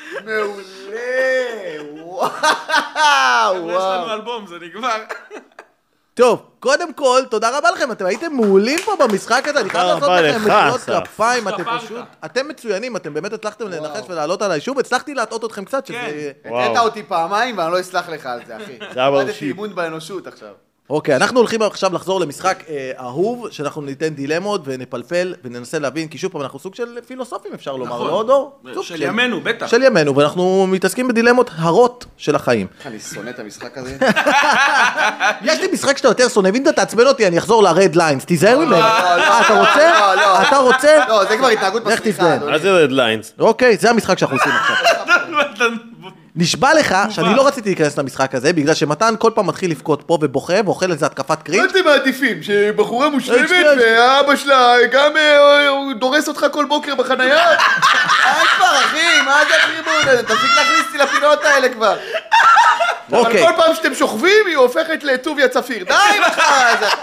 מעולה. וואו, יש לנו וואו. אלבום, זה נגמר. טוב, קודם כל, תודה רבה לכם, אתם הייתם מעולים פה במשחק הזה, אני חייב לעשות רבה לכם לך, מחיאות אסף. כפיים, אתם כפרת. פשוט, אתם מצוינים, אתם באמת הצלחתם לנחש ולעלות עליי שוב, הצלחתי להטעות אתכם קצת, שזה... הטעת אותי פעמיים ואני לא אסלח לך על זה, אחי. זה היה עמדתי מרשים. אימון באנושות עכשיו. אוקיי, אנחנו הולכים עכשיו לחזור למשחק אה, אהוב, שאנחנו ניתן דילמות ונפלפל וננסה להבין, כי שוב פעם אנחנו סוג של פילוסופים, אפשר לומר, נכון. לא דור? סוג של ימינו, בטח. של ימינו, ואנחנו מתעסקים בדילמות הרות של החיים. אני שונא את המשחק הזה. יש לי משחק שאתה יותר שונא, ואם אתה תעצבן אותי, אני אחזור ל-Red Lines, תיזהר ממנו. לא, אה, אתה רוצה? לא, לא. אתה רוצה? לא, זה כבר התנהגות לך מסריחה, תזדהן. אדוני. מה זה רד ליינס? אוקיי, זה המשחק שאנחנו עושים עכשיו. נשבע לך שאני לא רציתי להיכנס למשחק הזה, בגלל שמתן כל פעם מתחיל לבכות פה ובוכה, ואוכל איזה התקפת קרינג'. אתם מעדיפים שבחורה מושלמת שנייה. והאבא שלה גם אה, הוא דורס אותך כל בוקר בחנייה? אין כבר אחי, מה זה החיבור הזה? תפסיק להכניס אותי לפינות האלה כבר. אבל אוקיי. כל פעם שאתם שוכבים היא הופכת לטוביה צפיר. די מחר הזה.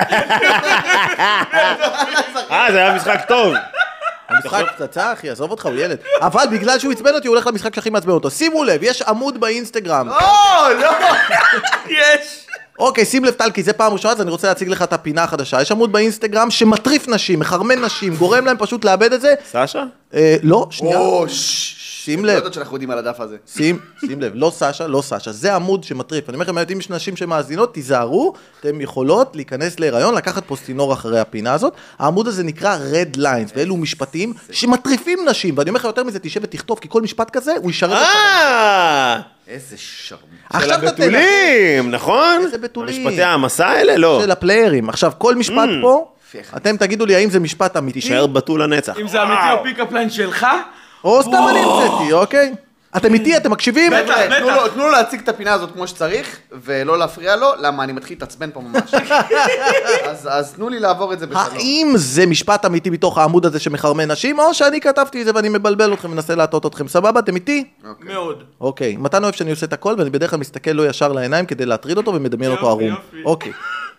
אה, זה היה משחק טוב. המשחק פצצה, אחי, עזוב אותך, הוא ילד. אבל בגלל שהוא עצבן אותי, הוא הולך למשחק שהכי מעצבן אותו. שימו לב, יש עמוד באינסטגרם. או, לא. יש! אוקיי, שים לב טל, כי זה פעם ראשונה, אז אני רוצה להציג לך את הפינה החדשה. יש עמוד באינסטגרם שמטריף נשים, מחרמן נשים, גורם להם פשוט לאבד את זה. סשה? אה, לא, שנייה. או, ששש. שים לא לב. יודעת שאנחנו יודעים על הדף הזה. שים, שים לב, לא סשה, לא סשה, זה עמוד שמטריף. אני אומר לכם, אם יש נשים שמאזינות, תיזהרו, אתם יכולות להיכנס להיריון, לקחת פוסטינור אחרי הפינה הזאת. העמוד הזה נקרא Red Lines, ואלו משפטים שמטריפים נשים, ואני אומר לך יותר מזה, תשב ותכתוב, כי כל משפט כזה, הוא ישרת אותך. אה! איזה שרמ. של עכשיו אתה תלך. הבתולים, נכון? איזה בתולים? המשפטי המסע האלה? לא. של הפליירים. עכשיו, כל משפט פה, אתם תגידו לי האם זה משפט אמיתי, תישאר בתול לנצח. אם זה אמיתי או פיקאפ ליין שלך, או סתם אני המצאתי, אוקיי? אתם איתי, אתם מקשיבים? בטח, חבר'ה, תנו בטח. לו- תנו לו להציג את הפינה הזאת כמו שצריך, ולא להפריע לו, למה אני מתחיל להתעצבן פה ממש. אז- אז תנו לי לעבור את זה בשלום. האם זה משפט אמיתי מתוך העמוד הזה שמחרמן נשים, או שאני כתבתי את זה ואני מבלבל אתכם ומנסה להטעות אתכם? סבבה, אתם איתי? מאוד. אוקיי. מתן אוהב שאני עושה את הכל, ואני בדרך כלל מסתכל לא ישר לעיניים כדי להטריד אותו ומדמיין אותו יופי, ערום. יופי. אוקיי.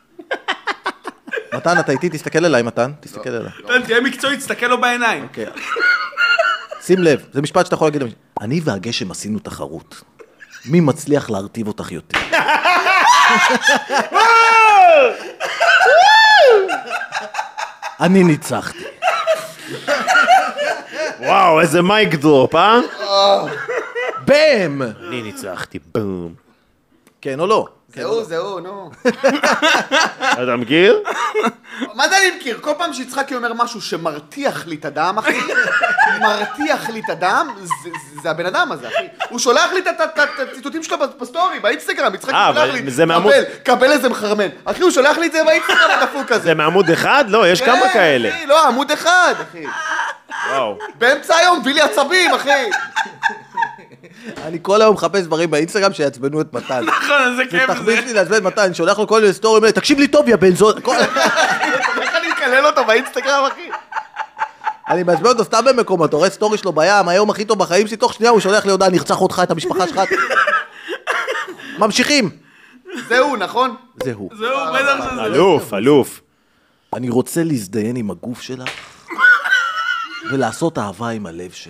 מתן, אתה איתי? תסתכל אליי, מתן. תסתכל אליי. תן, תהיה מקצועי, תסתכל לו בעיניים. אוקיי. שים לב, זה משפט שאתה יכול להגיד למישהו. אני והגשם עשינו תחרות. מי מצליח להרטיב אותך יותר? אני ניצחתי. וואו, איזה מייק דרופ, אה? בם! אני ניצחתי, בום. כן או לא? זהו, זהו, נו. אתה מכיר? מה זה אני מכיר? כל פעם שיצחקי אומר משהו שמרתיח לי את הדם, אחי, מרתיח לי את הדם, זה- זה- זה הבן אדם הזה, אחי. הוא שולח לי את ה- את ה- את הציטוטים שלו בסטורי, באינסטגרם, יצחקי אה, שולח אבל לי, זה מעמוד- קבל, קבל איזה מחרמן. אחי, הוא שולח לי את זה באינסטגרם הדפוק הזה. זה מעמוד אחד? לא, יש כמה כן, כאלה. אחי, לא, עמוד אחד, אחי. וואו. באמצע היום, הביא לי עצבים, אחי. אני כל היום מחפש דברים באינסטגרם שיעצבנו את מתן. נכון, זה זה כיף תחביב זה. שלי לעצבן את מתן, אני שולח לו כל מיני סטורים, אומר לי, תקשיב לי טוב, יא בן זון. כל- איך אני מקלל אותו באינסטגרם, אחי? אני מעצבן אותו סתם במקומות, אתה רואה סטורי שלו בים, היום הכי טוב בחיים שלי, תוך שנייה הוא שולח לי הודעה, נרצח אותך, את המשפחה שלך. ממשיכים. זהו, נכון? זהו. זהו, בטח שזה. אלוף, אלוף. אני רוצה להזדיין עם הגוף שלך, ולעשות אהבה עם הלב שלך.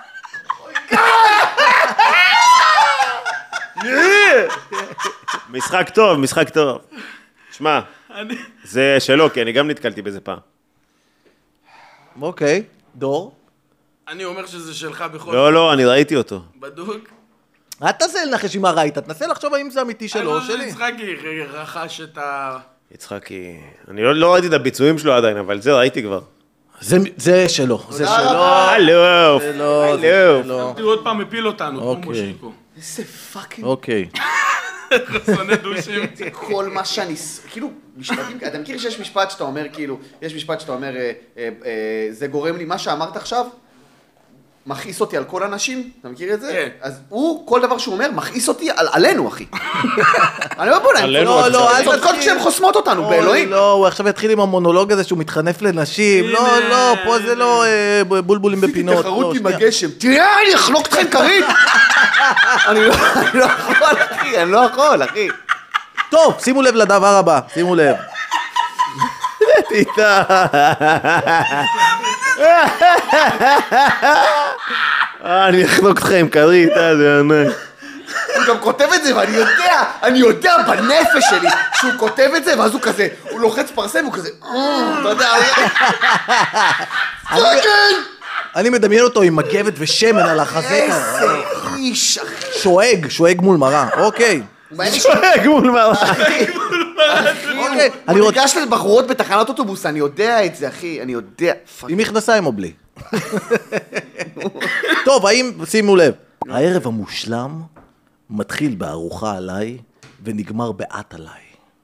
משחק טוב, משחק טוב. שמע, אני- זה שלו, כי אני גם נתקלתי בזה פעם. אוקיי, דור. אני אומר שזה שלך בכל לא, לא, אני ראיתי אותו. בדוק. אל תנסה לנחש אם מה ראית, תנסה לחשוב האם זה אמיתי שלו או שלי. יצחקי רכש את ה... יצחקי... אני לא, לא ראיתי את הביצועים שלו עדיין, אבל זה ראיתי כבר. זה- זה שלו, זה תודה שלו. רבה. אלוף, זה לא, זה אלוף. שלו. תראו עוד פעם מפיל אותנו, כמו אוקיי. מושיקו. איזה פאקינג... אוקיי. שונא דושים. כל מה שאני... ס- כאילו, משפטים... אתה מכיר שיש משפט שאתה אומר, כאילו, יש משפט שאתה אומר, אה, אה, אה, זה גורם לי, מה שאמרת עכשיו, מכעיס אותי על כל אנשים, אתה מכיר את זה? כן. אז הוא, כל דבר שהוא אומר, מכעיס אותי על, עלינו, אחי. אני אומר, בוא נעים. עלינו, לא, לא, אל צודקות תתחיל. כשהן חוסמות אותנו, אוי, באלוהים. לא, הוא עכשיו יתחיל עם המונולוג הזה שהוא מתחנף לנשים. לא, הנה. לא, פה זה לא אה, בולבולים בפינות. עשיתי תחרות לא, עם שנייה. הגשם. תראה, אני אחנוק אתכם כרית. אני לא אני לא יכול, אחי, אני לא יכול, אחי. טוב, שימו לב לדבר הבא, שימו לב. איתה. אה, אני אחנוק אותך עם כרית, אה, זה ענק. הוא גם כותב את זה, ואני יודע, אני יודע בנפש שלי שהוא כותב את זה, ואז הוא כזה, הוא לוחץ פרסם, הוא כזה, "אה", אתה יודע, פאקינג! אני מדמיין אותו עם מגבת ושמן על החזה. איזה איש, אחי. שואג, שואג מול מראה. אוקיי. הוא מעניין לי שואג מול מראה. אוקיי, אני הוא רוצה... ניגש לבחורות בתחנת אוטובוס, אני יודע את זה, אחי, אני יודע. עם מכנסיים או בלי? טוב, האם, שימו לב, הערב המושלם מתחיל בארוחה עליי ונגמר באט עליי.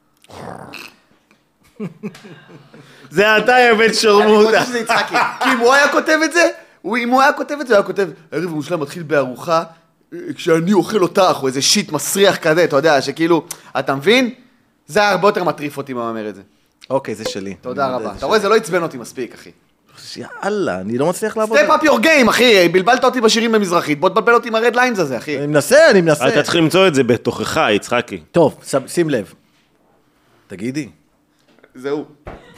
זה אתה הבן אני שרמוטה. חושב שזה יצחקי. כי אם הוא היה כותב את זה, אם הוא היה כותב את זה, הוא היה כותב, הערב המושלם מתחיל בארוחה, כשאני אוכל אותך, או איזה שיט מסריח כזה, אתה יודע, שכאילו, אתה מבין? זה היה הרבה יותר מטריף אותי מה אומר את זה. אוקיי, זה שלי. תודה אני מודה, רבה. זה אתה רואה, זה לא עצבן אותי מספיק, אחי. שלי. יאללה, אני לא מצליח לעבוד. סטפ אפ יור גיים, אחי, בלבלת אותי בשירים במזרחית, בוא תבלבל אותי עם הרד ליינס הזה, אחי. אני מנסה, אני מנסה. אתה צריך למצוא את זה בתוכך, יצחקי. טוב, ש- שים לב. תגידי. זהו.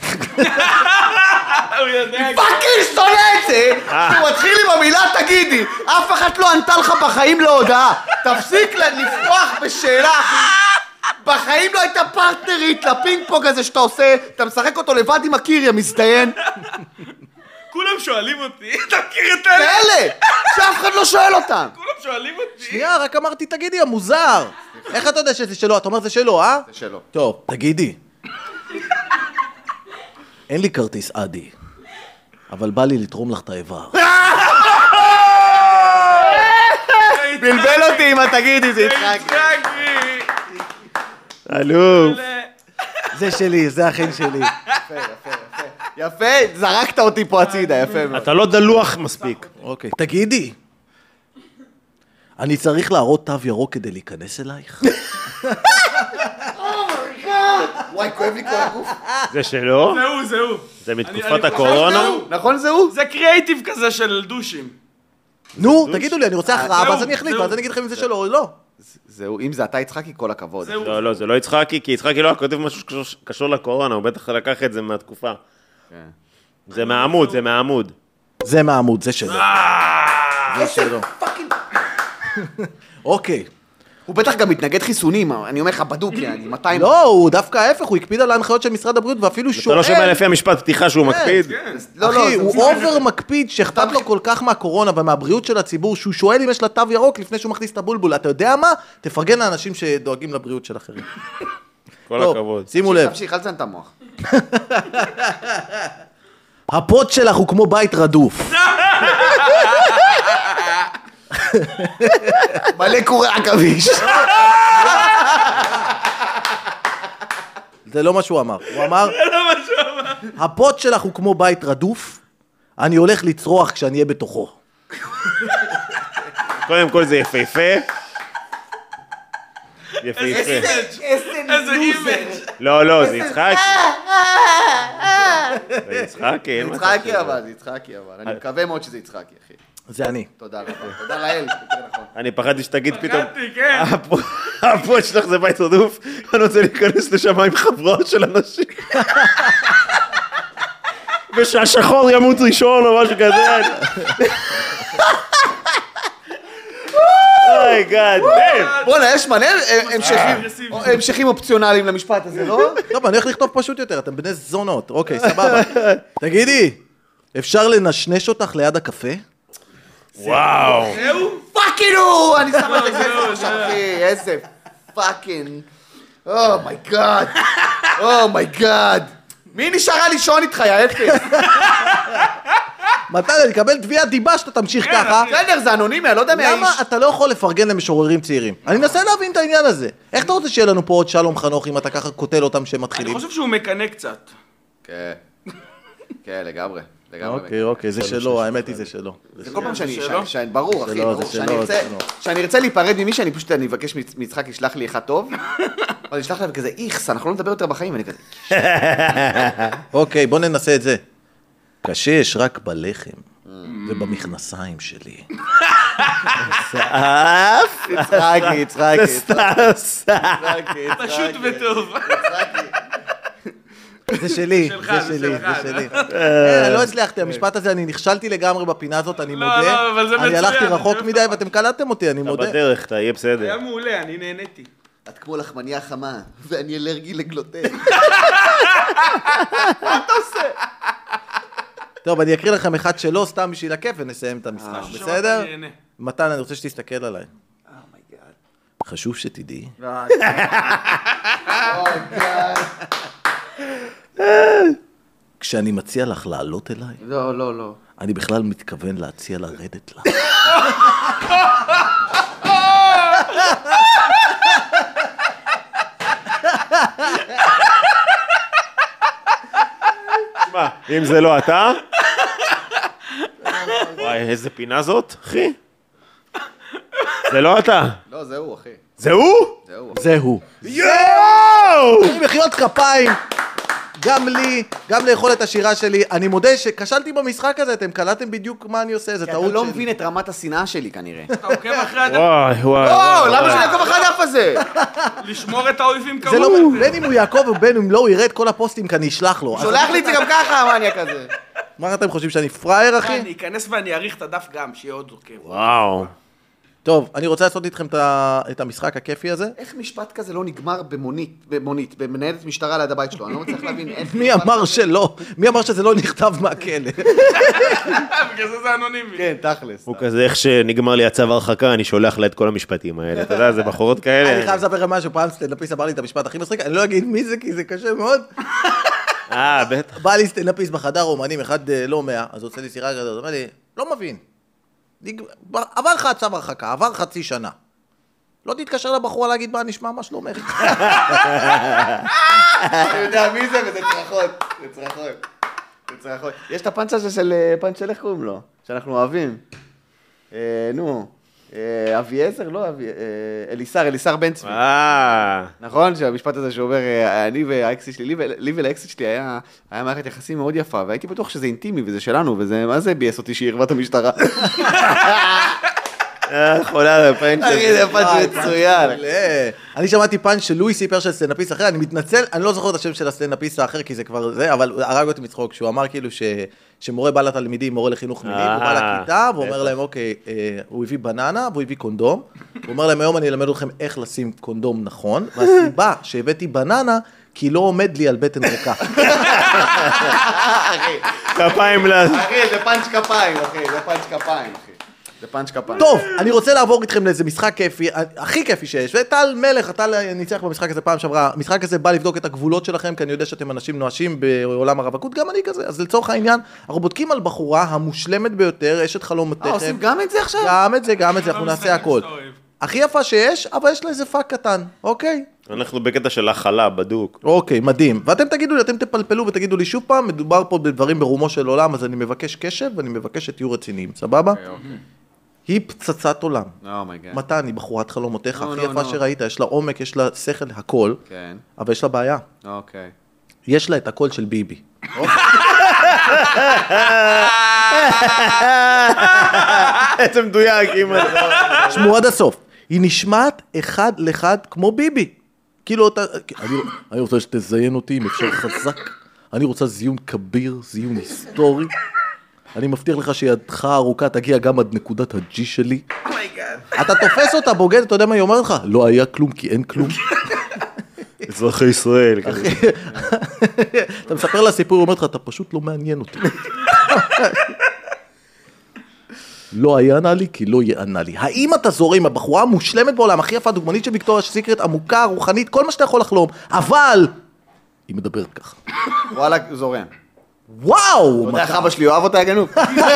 הוא יודע... פאקינג שונא את זה! הוא מתחיל עם המילה תגידי, אף אחת לא ענתה לך בחיים להודעה. תפסיק לפתוח בשאלה, אחי. בחיים לא הייתה פרטנרית לפינג פונג הזה שאתה עושה, אתה משחק אותו לבד עם הקיר, יא מזדיין. כולם שואלים אותי, אתה מכיר את אלה? ואלה, שאף אחד לא שואל אותם. כולם שואלים אותי. שנייה, רק אמרתי תגידי, המוזר. איך אתה יודע שזה שלו? אתה אומר זה שלו, אה? זה שלו. טוב, תגידי. אין לי כרטיס אדי, אבל בא לי לתרום לך את האיבר. בלבל אותי עם התגידי, זה יצחק. יצחקי. אלוף. זה שלי, זה החן שלי. יפה, יפה, יפה. יפה, זרקת אותי פה הצידה, יפה מאוד. אתה לא דלוח מספיק. אוקיי, תגידי. אני צריך להראות תו ירוק כדי להיכנס אלייך? וואי, כואב לי כל הגוף. זה שלו? זהו, זהו. זה אני- מתקופת אני חושב הקורונה? זהו. נכון זה הוא? זה קריאייטיב כזה של דושים. נו, תגידו לי, אני רוצה הכרעה, זהו, ואז אני אחליט, זהו. ואז אני אגיד לכם אם זה שלו או לא. זהו, אם זה אתה יצחקי, כל הכבוד. זהו. לא, לא, זה לא יצחקי, כי יצחקי לא היה כותב משהו שקשור- קשור לקורונה, הוא בטח לקח את זה מהתקופה. כן. זה מהעמוד, זה מהעמוד. זה מהעמוד, זה שלו. זה שלו. אוקיי. הוא בטח גם מתנגד חיסונים, אני אומר לך בדוק, יעני, מאתיים... לא, הוא דווקא ההפך, הוא הקפיד על ההנחיות של משרד הבריאות, ואפילו אתה שואל... לא שומע לפי המשפט פתיחה שהוא מקפיד? לא, לא, אחי, זה- הוא זה- אובר מקפיד שאכפת לו כל כך מהקורונה ומהבריאות של הציבור, שהוא שואל אם יש לה תו ירוק לפני שהוא מכניס את הבולבול. אתה יודע מה? תפרגן לאנשים שדואגים לבריאות של אחרים. כל טוב, הכבוד. שימו לב, תמשיך, אל תזיין את המוח. הפוד שלך הוא כמו בית רדוף. מלא קורי עכביש. זה לא מה שהוא אמר. הוא אמר, הפוד שלך הוא כמו בית רדוף, אני הולך לצרוח כשאני אהיה בתוכו. קודם כל זה יפהפה. יפהפה. איזה אימג'. לא, לא, זה יצחקי. זה יצחקי, אין מצב יצחקי שזה. אבל, זה יצחקי אבל. אני מקווה מאוד שזה יצחקי, אחי. זה אני. תודה רבה. תודה לאל. יותר נכון. אני פחדתי שתגיד פתאום, פחדתי, כן. הפו- הפוד שלך זה בית רדוף, אני רוצה להיכנס לשם עם חברות של אנשים. ושהשחור ימות ראשון או משהו כזה. אוי גאד, בוא'נה, יש מלא אה, המשכים- אגרסיבי. המשכים אופציונליים למשפט הזה, לא? טוב, אני הולך לכתוב פשוט יותר, אתם בני זונות. אוקיי, סבבה. תגידי, אפשר לנשנש אותך ליד הקפה? וואו. זהו? פאקינג הוא! אני שם את זהו, הכסף עכשיו, זהו. אחי. איזה פאקינג. אומייגאד. אומייגאד. מי נשארה לישון איתך, יא אפס? מתן, אני אקבל תביעת דיבה שאתה תמשיך ככה. בסדר, זה אנונימי, אני לא יודע מי האיש. למה אתה לא יכול לפרגן למשוררים צעירים? אני מנסה להבין את העניין הזה. איך אתה רוצה שיהיה לנו פה עוד שלום חנוך אם אתה ככה קוטל אותם שהם אני מתחילים? חושב שהוא מקנא קצת. כן. כן, לגמרי. לגמרי. אוקיי, אוקיי, זה שלו, האמת היא זה שלו. זה כל פעם שאני, זה ש- שלו? שאני, ברור, אחי, שלו, ברור, זה שאני שלו, ארצה, זה שלו. שאני ארצה להיפרד ממי שאני פשוט, אני אבקש מיצחק ישלח לי אחד טוב, אבל ישלח להם כזה, איכס, אנחנו לא נדבר יותר בחיים, אני כזה, אוקיי, בוא ננסה את זה. קשה יש רק בלחם ובמכנסיים שלי. אף? יצחקי, יצחקי, סתם, סתם. יצחקי, פשוט וטוב. זה שלי, שלך, זה זה שלי, שלך, זה שלי. כן, אני לא הצלחתי, המשפט הזה, אני נכשלתי לגמרי בפינה הזאת, אני לא, מודה. לא, אבל זה אני מצוין, הלכתי אני רחוק אוהב מדי את ואתם קלטתם אותי, אני אתה מודה. בדרך, אתה יהיה בסדר. היה מעולה, אני נהניתי. את כמו לחמניה חמה, ואני אלרגי לגלוטן. טוב, אני אקריא לכם אחד שלו, סתם בשביל הכיף, ונסיים את המשחק, משהו בסדר? שאמרתי, נהנה. מתן, אני רוצה שתסתכל עליי. חשוב שתדעי. כשאני מציע לך לעלות אליי, לא, לא, לא. אני בכלל מתכוון להציע לרדת לה. מה, אם זה לא אתה? וואי, איזה פינה זאת, אחי? זה לא אתה. לא, זה הוא, אחי. זה הוא? זה הוא. זה הוא. יואו! אני מחיאות כפיים, גם לי, גם ליכולת השירה שלי. אני מודה שכשלתי במשחק הזה, אתם קלטתם בדיוק מה אני עושה, זה כי טעות אתה שלי. לא מבין את רמת השנאה שלי כנראה. אתה עוקב אחרי הדף, וואי, וואי. לא, למה שאני אעקוב אחרי הדף הזה? לשמור את האויבים זה לא, קרוב. בין אם הוא יעקב ובין אם לא, הוא יראה את כל הפוסטים כי אני אשלח לו. אז שולח לי את זה גם ככה, המניאק הזה. מה אתם חושבים, שאני פראייר, אחי? אני אכנס ואני אעריך את הדף גם, שיהיה עוד עוקב. וואו. טוב, אני רוצה לעשות איתכם את ה- את המשחק הכיפי הזה. איך משפט כזה לא נגמר במונית, במונית, במנהלת משטרה ליד הבית שלו? אני לא מצליח להבין איך... מי אמר שלא? מי אמר שזה לא נכתב מהכלא? בגלל זה זה אנונימי. כן, תכלס. הוא כזה, איך שנגמר לי הצו הרחקה, אני שולח לה את כל המשפטים האלה. אתה יודע, זה בחורות כאלה. אני חייב לספר לכם משהו, פעם סטנדאפיסט אמר לי את המשפט הכי מצחיק, אני לא אגיד מי זה כי זה קשה מאוד. אה, בטח. בא לי סטנדאפיסט בחדר אומנים, אחד אה, לא מאה, אז עושה לי סירה כזאת, הוא אומר לי, לא מבין. נג- עבר לך צו הרחקה, עבר חצי שנה. לא תתקשר לבחורה להגיד מה נשמע, מה שלומך. אני יודע מי זה, וזה צרחות. זה צרחות. זה צרחות. יש את הפאנץ' הזה של... אה, פאנץ' של איך קוראים לו? שאנחנו אוהבים. אה, נו. אה, אביעזר? לא אבי... אה, אליסר, אליסר בן צבי. אה. נכון? שהמשפט הזה שאומר, אה, אני והאקסיט שלי, לי ו- לי ולאקסיט שלי היה, היה מערכת יחסים מאוד יפה, והייתי בטוח שזה אינטימי וזה שלנו, וזה, מה זה ביאס אותי שהיא ערבה את המשטרה? אה, חולה בפאנץ' אחי, זה פאנץ' מצוין. מעולה. אני שמעתי פאנץ' שלואי סיפר של סטנדאפיסט אחר, אני מתנצל, אני לא זוכר את השם של הסטנדאפיסט האחר, כי זה כבר זה, אבל הוא הרג אותי מצחוק, שהוא אמר כאילו ש... שמורה בא לתלמידים, מורה לחינוך מיני, הוא בא אה, לכיתה, והוא אומר בטח. להם, אוקיי, אה, הוא הביא בננה, והוא הביא קונדום, הוא אומר להם, היום אני אלמד אתכם איך לשים קונדום נכון, והסיבה שהבאתי בננה, כי לא עומד לי על בטן ריקה. כפיים לזה. אחי, זה פאנץ' כפיים, אחי, זה פאנץ' כפיים, אחי. זה פאנץ' כפיים. טוב, אני רוצה לעבור איתכם לאיזה משחק כיפי, הכי כיפי שיש, וטל מלך, טל ניצח במשחק הזה פעם שעברה, המשחק הזה בא לבדוק את הגבולות שלכם, כי אני יודע שאתם אנשים נואשים בעולם הרווקות, גם אני כזה, אז לצורך העניין, אנחנו בודקים על בחורה המושלמת ביותר, אשת חלומותיכם. אה, עושים גם את זה עכשיו? גם את זה, גם את זה, אנחנו נעשה הכל. הכי יפה שיש, אבל יש לה איזה פאק קטן, אוקיי? אנחנו בקטע של הכלה, בדוק. אוקיי, מדהים. ואתם תגידו לי, אתם תפלפלו ותגידו לי שוב פעם, מדובר פה בדברים ברומו של עולם, אז אני מבקש קשב ואני מבקש שתהיו רציניים, סבבה? היא פצצת עולם. אומייגאד. מתן היא בחורת חלומותיך, נו, הכי נו, יפה נו. שראית, יש לה עומק, יש לה שכל, הכל, כן, אבל יש לה בעיה. אוקיי. יש לה את הקול של ביבי. איזה מדויק, אמא. שמעו עד הסוף. היא נשמעת אחד לאחד כמו ביבי. כאילו אתה... אני, אני רוצה שתזיין אותי, אם אפשר חזק. אני רוצה זיון כביר, זיון היסטורי. אני מבטיח לך שידך הארוכה תגיע גם עד נקודת הג'י שלי. אתה תופס אותה בוגד, אתה יודע מה היא אומרת לך? לא היה כלום כי אין כלום. אזרחי ישראל. אתה מספר לה סיפור, היא אומרת לך, אתה פשוט לא מעניין אותי. לא יענה לי כי לא יענה לי. האם אתה זורם, הבחורה המושלמת בעולם, הכי יפה, דוגמנית של ויקטוריה סיקרט, עמוקה, רוחנית, כל מה שאתה יכול לחלום, אבל היא מדברת ככה. וואלה, זורם. וואו! אתה יודע איך אבא שלי אוהב אותה, גנוב?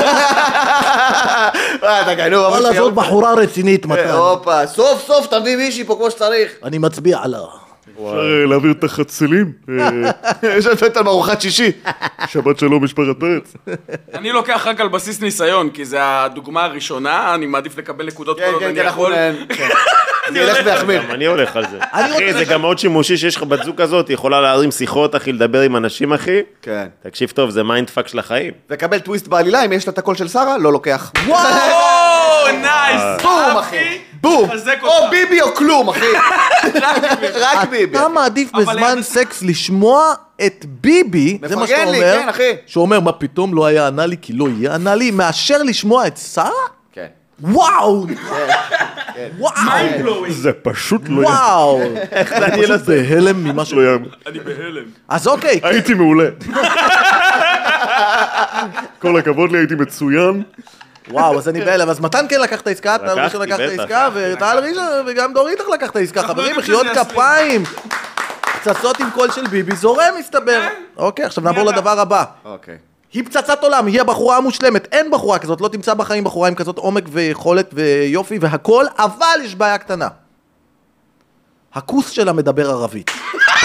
אתה גנוב, אבא וואלה, שלי זאת אוהב אותה. בחורה רצינית, מתן. הופה, סוף סוף תביא מישהי פה כמו שצריך. אני מצביע עליה. אפשר להעביר את החצילים, יש לנו את ארוחת שישי. שבת שלום משפחת פרץ. אני לוקח רק על בסיס ניסיון, כי זה הדוגמה הראשונה, אני מעדיף לקבל נקודות כן, כל עוד כן, אני כן, אנחנו... יכול. כן. אני הולך להחמיר. גם אני הולך על זה. אני אחי, רוצה- זה גם מאוד שימושי שיש לך בת זוג כזאת, היא יכולה להרים שיחות, אחי, לדבר עם אנשים, אחי. כן. תקשיב טוב, זה מיינד פאק של החיים. וקבל טוויסט בעלילה, אם יש לה את הקול של שרה, לא לוקח. או, נייס! בום, אחי. בום. מחזק או אותך. ביבי או כלום, אחי. רק ביבי. אתה מעדיף אבל בזמן היה- סקס לשמוע את ביבי, זה מה שאתה מפרגן לי, אומר, כן, אחי. שהוא אומר, מה פתאום לא היה ענה לי כי לא יהיה ענה לי, מאשר לשמוע את שרה? כן. וואו! וואו! זה פשוט לא וואו! אני פשוט בהלם ממה ש... יאמן. אני בהלם. אז אוקיי, הייתי מעולה. כל הכבוד לי, הייתי מצוין. וואו, אז אני בהלם. אז מתן כן לקח את העסקה, טל לקחתי, ראשון לקח את בטח. העסקה, וטל ראשון, וגם דור איתך לקח את העסקה. חברים, יודעים מחיאות שזה יסלים. כפיים. פצצות עם קול של ביבי, זורם מסתבר. אוקיי, עכשיו נעבור יאללה. לדבר הבא. אוקיי. היא פצצת עולם, היא הבחורה המושלמת, אין בחורה כזאת, לא תמצא בחיים בחורה עם כזאת עומק ויכולת ויופי והכל, אבל יש בעיה קטנה. הכוס שלה מדבר ערבית.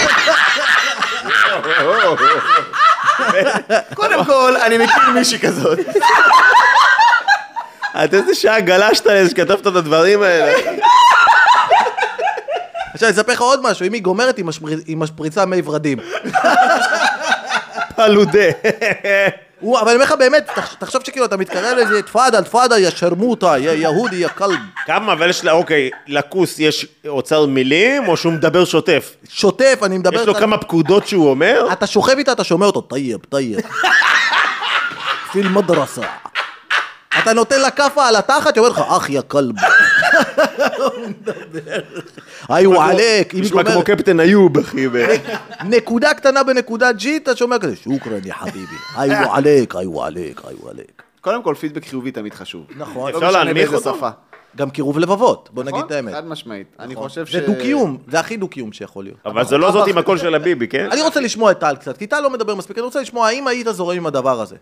קודם כל, אני מכיר מישהי כזאת. אתה איזה שעה גלשת לזה שכתבת את הדברים האלה. עכשיו, אני אספר לך עוד משהו, אם היא גומרת, היא משפריצה מי ורדים. פלודה. הוא, אבל אני אומר לך באמת, תח- תחשוב שכאילו אתה מתקרב לזה, תפאדה, תפאדה, יא שרמוטה, יא יהודי, יא כלב. כמה, אבל יש לה, אוקיי, לכוס יש אוצר מילים, או שהוא מדבר שוטף? שוטף, אני מדבר... יש לו לך- כמה פקודות שהוא אומר? אתה שוכב איתה, אתה שומע אותו, טייב, טייב. פיל מדרסה. אתה נותן לה כאפה על התחת, היא אומרת לך, אח יא כלב. הוא מדבר. היו עליק, אם היא נשמע כמו גומרת. קפטן איוב, אחי. נקודה קטנה בנקודה G, אתה שומע כזה, שוקרן יא חביבי. היו עליק, היו עליק, היו עליק. קודם כל, פידבק חיובי תמיד חשוב. נכון. לא אפשר משנה להנמיך באיזה אותו? שפה. גם קירוב לבבות, בוא נגיד את האמת. חד משמעית. אני חושב ש... זה דו-קיום, זה הכי דו-קיום שיכול להיות. אבל זה לא זאת עם הקול של הביבי, כן? אני רוצה לשמוע את טל קצת, כי טל לא מדבר מספיק, אני רוצה לשמוע האם היית זורם עם הדבר הזה.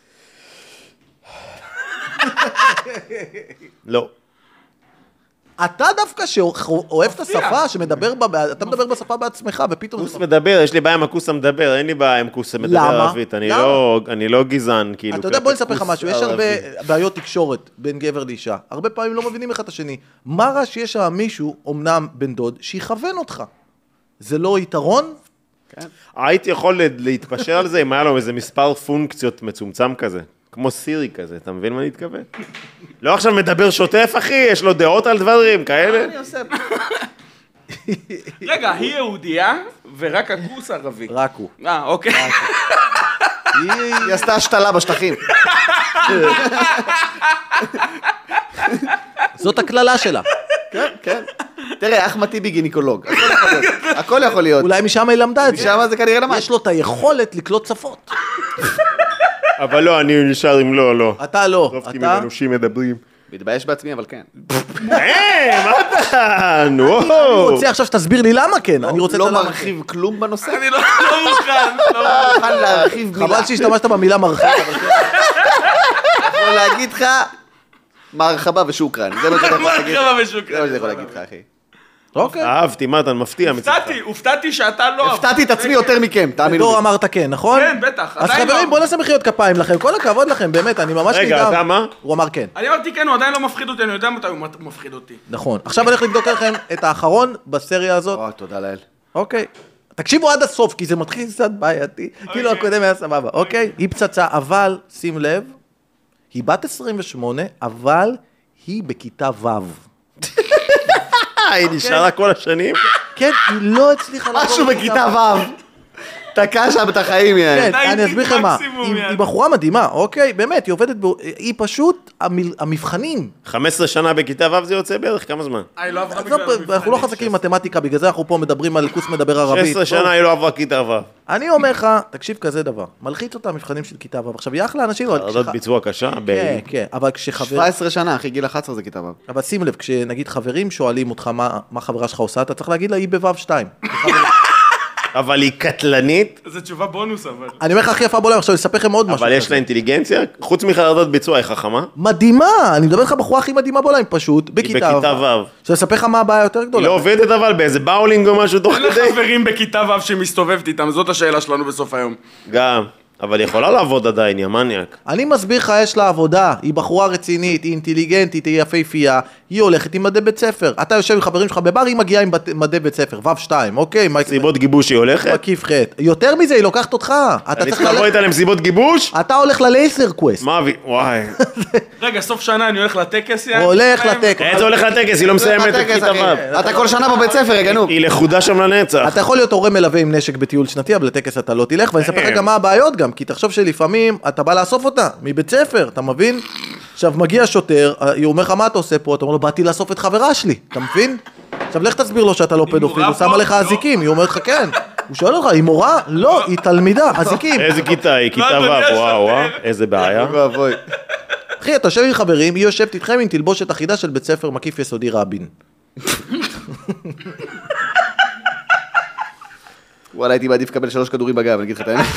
לא. אתה דווקא שאוהב את השפה, שמדבר בה, אתה מדבר בשפה בעצמך, ופתאום... כוס מדבר, יש לי בעיה עם הכוס המדבר, אין לי בעיה עם כוס מדבר למה? ערבית, אני למה? לא- אני לא גזען, כאילו. אתה יודע, בוא נספר לך כוס משהו, יש הרבה ערבי. בעיות תקשורת בין גבר לאישה. הרבה פעמים לא מבינים אחד את השני. מה רע שיש שם מישהו, אמנם בן דוד, שיכוון אותך? זה לא יתרון? הייתי יכול להתפשר על זה אם היה לו איזה מספר פונקציות מצומצם כזה. כמו סירי כזה, אתה מבין מה אני מתכוון? לא עכשיו מדבר שוטף, אחי, יש לו דעות על דברים כאלה. אני עושה... רגע, היא יהודייה, ורק הכוס ערבי. רק הוא. אה, אוקיי. היא- היא עשתה השתלה בשטחים. זאת הכללה שלה. כן, כן. תראה, אחמד טיבי גינקולוג. הכל יכול להיות. הכל יכול להיות. אולי משם היא למדה את זה. שם זה כנראה למד. יש לו את היכולת לקלוט שפות. אבל לא, אני נשאר עם לא, לא. אתה לא. עזוב אותי אתה? מאנושים מדברים. מתבייש בעצמי, אבל כן. אה, מה אתה? נו. אני רוצה עכשיו שתסביר לי למה כן. אני רוצה את לא הלמה כן. מרחיב כלום בנושא. אני לא לא מוכן. לא מוכן להרחיב מילה. חבל שהשתמשת במילה מרחיב. אבל כן. יכול להגיד לך, מרחבה ושוקרן. זה מה שאני יכול להגיד. מרחבה זה ושוקרן. מה שאני יכול להגיד לך, אחי. אוקיי. אהבתי, מה אתה מפתיע מצדך. הופתעתי, הופתעתי שאתה לא... הפתעתי את עצמי יותר מכם, תאמינו דור לי. אמרת כן, נכון? כן, בטח. אז עדיין חברים, לא. בואו נעשה מחיאות כפיים לכם. כל הכבוד לכם, באמת, אני ממש רגע, נדהם. אתה מה? הוא אמר כן. אני אמרתי כן, הוא עדיין לא מפחיד אותי, אני יודע מתי הוא מפחיד אותי. נכון. עכשיו אני הולך לבדוק לכם את האחרון בסריה הזאת. או, תודה לאל. אוקיי. תקשיבו עד הסוף, כי זה מתחיל קצת בעייתי. כאילו הקודם היה סבבה. אוקיי? היא פצצה, אבל, שים לב, היא בת עשרים ושמונה, אבל היא בכיתה ו'. אה, היא נשארה כל השנים? כן, היא לא הצליחה לעבור משהו בכיתה ו'. תקע שם את החיים, כן, יען. אני אסביר לכם מה. מקסימום, היא- יאללה. היא בחורה מדהימה, אוקיי? באמת, היא עובדת, ב- היא פשוט, המל- המבחנים. חמש עשרה שנה בכיתה ו' זה יוצא בערך כמה זמן? אה, היא לא עברה עזוב, בגלל אנחנו לא המבחנים. חזקים במתמטיקה, בגלל זה אנחנו פה מדברים על כוס מדבר ערבית. שש עשרה שנה היא לא עברה כיתה ו'. אני אומר לך, תקשיב כזה דבר, מלחיץ אותה המבחנים של כיתה ו'. עכשיו, היא אחלה אנשים, אבל חרדות כשח- ביצוע קשה? ב- כן, כן, אבל כשחבר... שבע עשרה שנה, אחי, גיל אחת עשרה זה כיתה ו'. אבל שים לב, כשנגיד חברים שואלים אותך מה מה חברה שלך עושה, אתה צריך להגיד לה, היא בו' שתיים. אבל היא קטלנית, זו תשובה בונוס, אבל... אני אומר לך הכי יפה בעולם, עכשיו אני אספר לכם עוד משהו. אבל יש כזה. לה אינטליגנציה? חוץ מחרדות ביצוע היא חכמה? מדהימה, אני מדבר לך בחורה הכי מדהימה בעולם, פשוט, בכיתה בכיתה ו'. עכשיו אני אספר לך מה הבעיה יותר היא גדולה. לא עובדת אבל באיזה באולינג או משהו תוך אין לך כדי? חברים בכיתה ו' שמסתובבת איתם, זאת השאלה שלנו בסוף היום. גם. אבל היא יכולה לעבוד עדיין, היא המניאק. אני מסביר לך, יש לה עבודה, היא בחורה רצינית, היא אינטליגנטית, היא יפהפייה, היא הולכת עם מדי בית ספר. אתה יושב עם חברים שלך בבר, היא מגיעה עם בת- מדי בית ספר, ו' שתיים, אוקיי? מה- מסיבות גיבוש היא הולכת? מקיף חטא. יותר מזה, היא לוקחת אותך. אתה אני צריך צריך לבוא ללכת, איתה למסיבות גיבוש? אתה הולך ללייסר קווסט. מה אבי? וואי. רגע, סוף שנה אני הולך לטקס, יעני? הולך לטקס. איזה הולך לטקס, היא לא מסיימת את הטקס, כיתה אחי. ו'. אתה כל שנה בבית ספר, יא גנוב. היא לכודה שם לנצח. אתה יכול להיות הורה מלווה עם נשק בטיול שנתי, אבל לטקס אתה לא תלך, ואני אספר לך גם מה הבעיות גם, כי תחשוב שלפעמים אתה בא לאסוף אותה מבית ספר, אתה מבין? עכשיו מגיע שוטר, היא אומר לך מה אתה עושה פה, אתה אומר לו באתי לאסוף את חברה שלי, אתה מבין? עכשיו לך תסביר לו שאתה לא פדופיל, הוא מורה שם פה? עליך לא. אזיקים, היא אומרת לך כן, הוא שואל אותך, היא מורה? לא, היא תלמידה, אזיקים. איזה כיתה היא? כיתה אדוני ו', וואו, השוטר. וואו, איזה בעיה. ואבוי. אחי, אחי, אתה יושב עם חברים, היא יושבת איתכם עם תלבושת אחידה של בית ספר מקיף יסודי רבין. וואלה, הייתי מעדיף לקבל שלוש כדורים בגב, אני אגיד לך את האמת.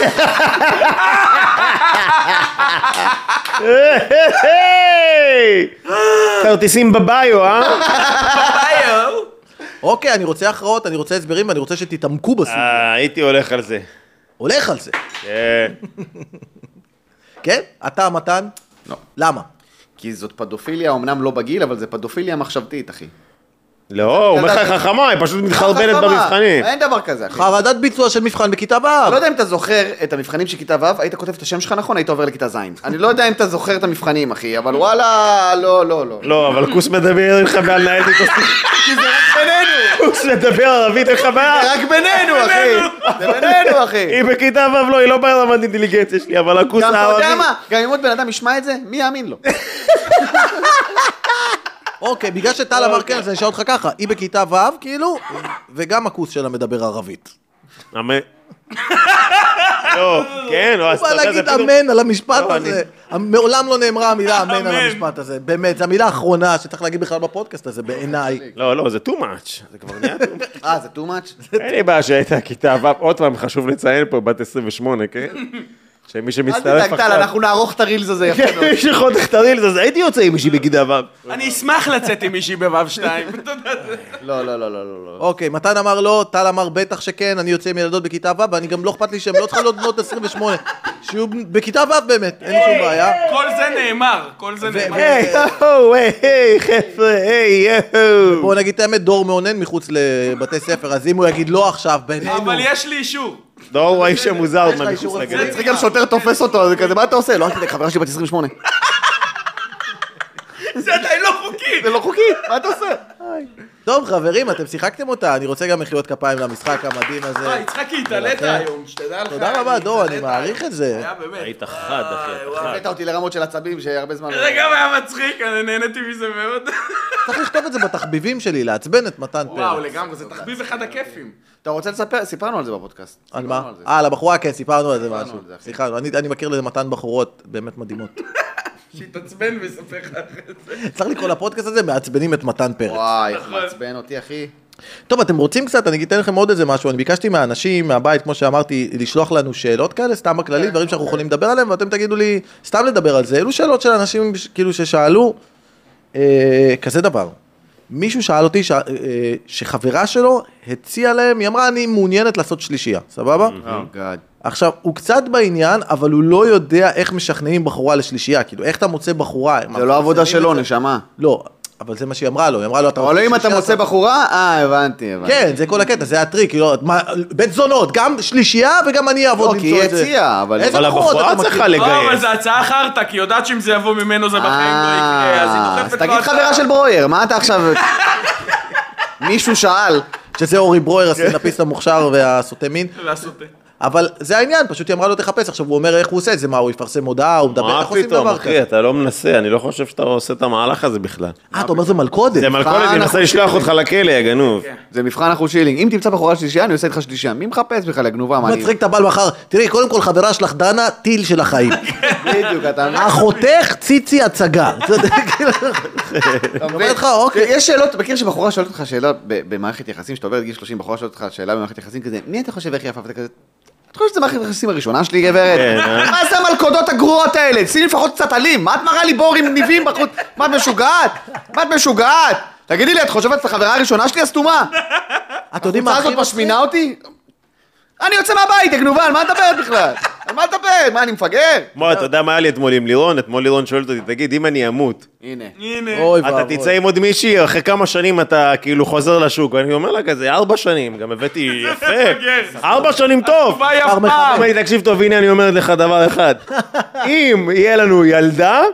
כרטיסים בביו, אה? ביו. אוקיי, אני רוצה הכרעות, אני רוצה הסברים, ואני רוצה שתתעמקו בסוגיה. אה, הייתי הולך על זה. הולך על זה. כן. כן? אתה, מתן? לא. למה? כי זאת פדופיליה, אמנם לא בגיל, אבל זה פדופיליה מחשבתית, אחי. לא, הוא אומר לך חכמה, היא פשוט מתחרבנת חכמה. במבחנים. אין דבר כזה, אחי. חרדת ביצוע של מבחן בכיתה ו'. לא יודע אם אתה זוכר את המבחנים של כיתה ו', היית כותב את השם שלך נכון, היית עובר לכיתה ז'. אני לא יודע אם אתה זוכר את המבחנים, אחי, אבל וואלה, לא, לא, לא. לא, אבל כוס מדבר איתך בעל נהלת איתו. כי זה רק בינינו. כוס מדבר ערבית איתך בעל. זה רק בינינו, אחי. זה בינינו, אחי. היא בכיתה ו' לא, היא לא ברמת אינטליגנציה שלי, אבל הכוס גם אתה יודע הערבית. מה? גם אם עוד בן אדם ישמע את זה, מי יאמין לו? אוקיי, בגלל שטל אמר כן, אז אני אשאל אותך ככה, היא בכיתה ו', כאילו, וגם הכוס שלה מדבר ערבית. אמן. לא, כן, לא, אז הוא אתה בא יודע, זה להגיד פתאום... אמן על המשפט לא, הזה. מעולם לא נאמרה המילה אמן על אמן. המשפט הזה. באמת, זו המילה האחרונה שצריך להגיד בכלל בפודקאסט הזה, בעיניי. לא, לא, זה too much. זה כבר נהיה too much. אה, זה too much? אין לי בעיה שהייתה כיתה ו', עוד פעם חשוב לציין פה, בת עשרים ושמונה, כן? שמי אל שמצטרף תדאג, טל, אנחנו נערוך את הרילס הזה יפה מאוד. מי שחותך את הרילס הזה, הייתי יוצא עם מישהי בכיתה ו'. אני אשמח לצאת עם מישהי בוו שתיים. לא, לא, לא, לא, לא. אוקיי, מתן אמר לא, טל אמר בטח שכן, אני יוצא עם ילדות בכיתה ו', ואני גם לא אכפת לי שהן לא צריכות להיות בנות עשרים ושמונה. שיהיו בכיתה ו' באמת, אין לי שום בעיה. כל זה נאמר, כל זה נאמר. היי, יואו, היי, חבר'ה, היי, יואו. בואו נגיד את האמת, דור מעונן מחוץ לבתי ספר, אז אם הוא יגיד לא עכשיו, בינינו... אבל יש לי אישור. דור הוא האיש המוזר יש לה מהמחוץ אישור לגדר. צריך גם שוטר תופס אותו, זה כזה, מה אתה עושה? לא, אל תדאג, חברה שלי בת עשרים ושמונה. זה עדיין לא חוקי. זה לא חוקי, מה אתה עושה? טוב, חברים, אתם שיחקתם אותה, אני רוצה גם מחיאות כפיים למשחק המדהים הזה. אה, יצחקי, התעלית היום, שתדע לך. תודה רבה, דור, אני התעלית מעריך היום. את זה. היה באמת. היית חד, אחי, אתה חד. הבאת אותי לרמות של עצבים שהרבה זמן... זה גם היה מצחיק, אני נהניתי מזה מאוד. צריך לכתוב את זה בתחביבים שלי, לעצבן את מתן וואו, פרץ. לגמרי, זה תחביב אחד הכיפים. אתה רוצה לספר? סיפרנו על זה בפודקאסט. על מה? סיפרנו על זה. אה, על הבחורה, כן, סיפרנו על זה משהו. על זה, אחי. סליחה, אני אני מכיר לזה מתן בחורות באמת מדהימות. שיתעצבן ויספר לך אחרי זה. צריך לקרוא לפודקאסט הזה, מעצבנים את מתן פרץ. וואי, איך מעצבן אותי, אחי. טוב, אתם רוצים קצת, אני אתן לכם עוד איזה משהו, אני ביקשתי מהאנשים מהבית, כמו שאמרתי, לשלוח לנו שאלות כאלה, סתם בכללי, דברים שאנחנו יכולים לדבר עליהם, ואתם תגידו לי, סתם לדבר על זה, אלו שאלות של אנשים כאילו ששאלו, אה, כזה דבר. מישהו שאל אותי ש, אה, שחברה שלו הציעה להם, היא אמרה, אני מעוניינת לעשות שלישייה, סבבה? גאד. עכשיו, הוא קצת בעניין, אבל הוא לא יודע איך משכנעים בחורה לשלישייה, כאילו, איך אתה מוצא בחורה? זה לא עבודה שלו, נשמה. לא, אבל זה מה שהיא אמרה לו, היא אמרה לו, אתה אבל אם אתה שלישייה, מוצא בחורה, אה, הבנתי, הבנתי. כן, זה כל הקטע, זה הטריק, כאילו, מה, בית זונות, גם שלישייה וגם אני אעבוד לא, כי היא הציעה, אבל... איזה אבל בחורות הבחורה אתה מכיר? צריכה לא, אבל לגייס. זה הצעה חרטה, כי היא יודעת שאם זה יבוא ממנו זה בחיים לא יקרה, אז היא אה, דוחפת אז לו תגיד הצעה. חברה של ברויר, מה אתה עכשיו... מישהו שאל. שזה אורי ברויר, הסטנדאפיסט המוכשר והסוטה מין, לעשות. אבל זה העניין, פשוט היא אמרה לו תחפש, עכשיו הוא אומר איך הוא עושה את זה, מה, הוא יפרסם הודעה, הוא מדבר, מה איך עושים פתאום, דבר אחי, כזה? אתה לא מנסה, אני לא חושב שאתה עושה את המהלך הזה בכלל. אה, אתה אומר זה מלכודת? זה מלכודת, אני מנסה לשלוח אותך לכלא, יא גנוב. זה מבחן אחוז שילינג. אם תמצא בחורה שלישייה, אני עושה איתך שלישייה. מי מחפש בכלל, הגנובה? מה אני... מצחיק את הבעל מחר, תראי, קודם כל חברה שלך דנה, טיל של החיים. בדיוק, אתה מבין? אחותך ציצי הצגה. אתה מבין? אומרת לך, אוקיי. יש שאלות, מכיר שבחורה שואלת אותך שאלות ב- במערכת יחסים, שאתה עובר את גיל שלושים, בחורה שואלת אותך שאלה במערכת יחסים כזה, מי אתה חושב איך יפה? ואתה כזה, אתה חושב שזה מערכת יחסים הראשונה שלי, גברת? מה זה המלכודות הגרועות האלה? שימי לפחות קצת אלים, מה את מראה לי בור עם ניבים בחוץ? מה את משוגעת? מה את משוגעת? תגידי לי, את חושבת את החברה הראשונה שלי הסתומה? אתם יודעים מה הקבוצה הכי הזאת משמינה אותי? אני יוצא מהבית, הגנובה, על מה את מדברת בכלל? על מה את מדברת? מה, אני מפגר? מה, אתה יודע מה היה לי אתמול עם לירון? אתמול לירון שואלת אותי, תגיד, אם אני אמות, הנה. הנה. אוי אתה ואבוי. תצא עם עוד מישהי, אחרי כמה שנים אתה כאילו חוזר לשוק, ואני אומר לה כזה, ארבע שנים, גם הבאתי יפה, ארבע שנים טוב. התשובה היא אף כבר פעם. אמר לי, תקשיב טוב, הנה אני אומרת לך דבר אחד, אם יהיה לנו ילדה,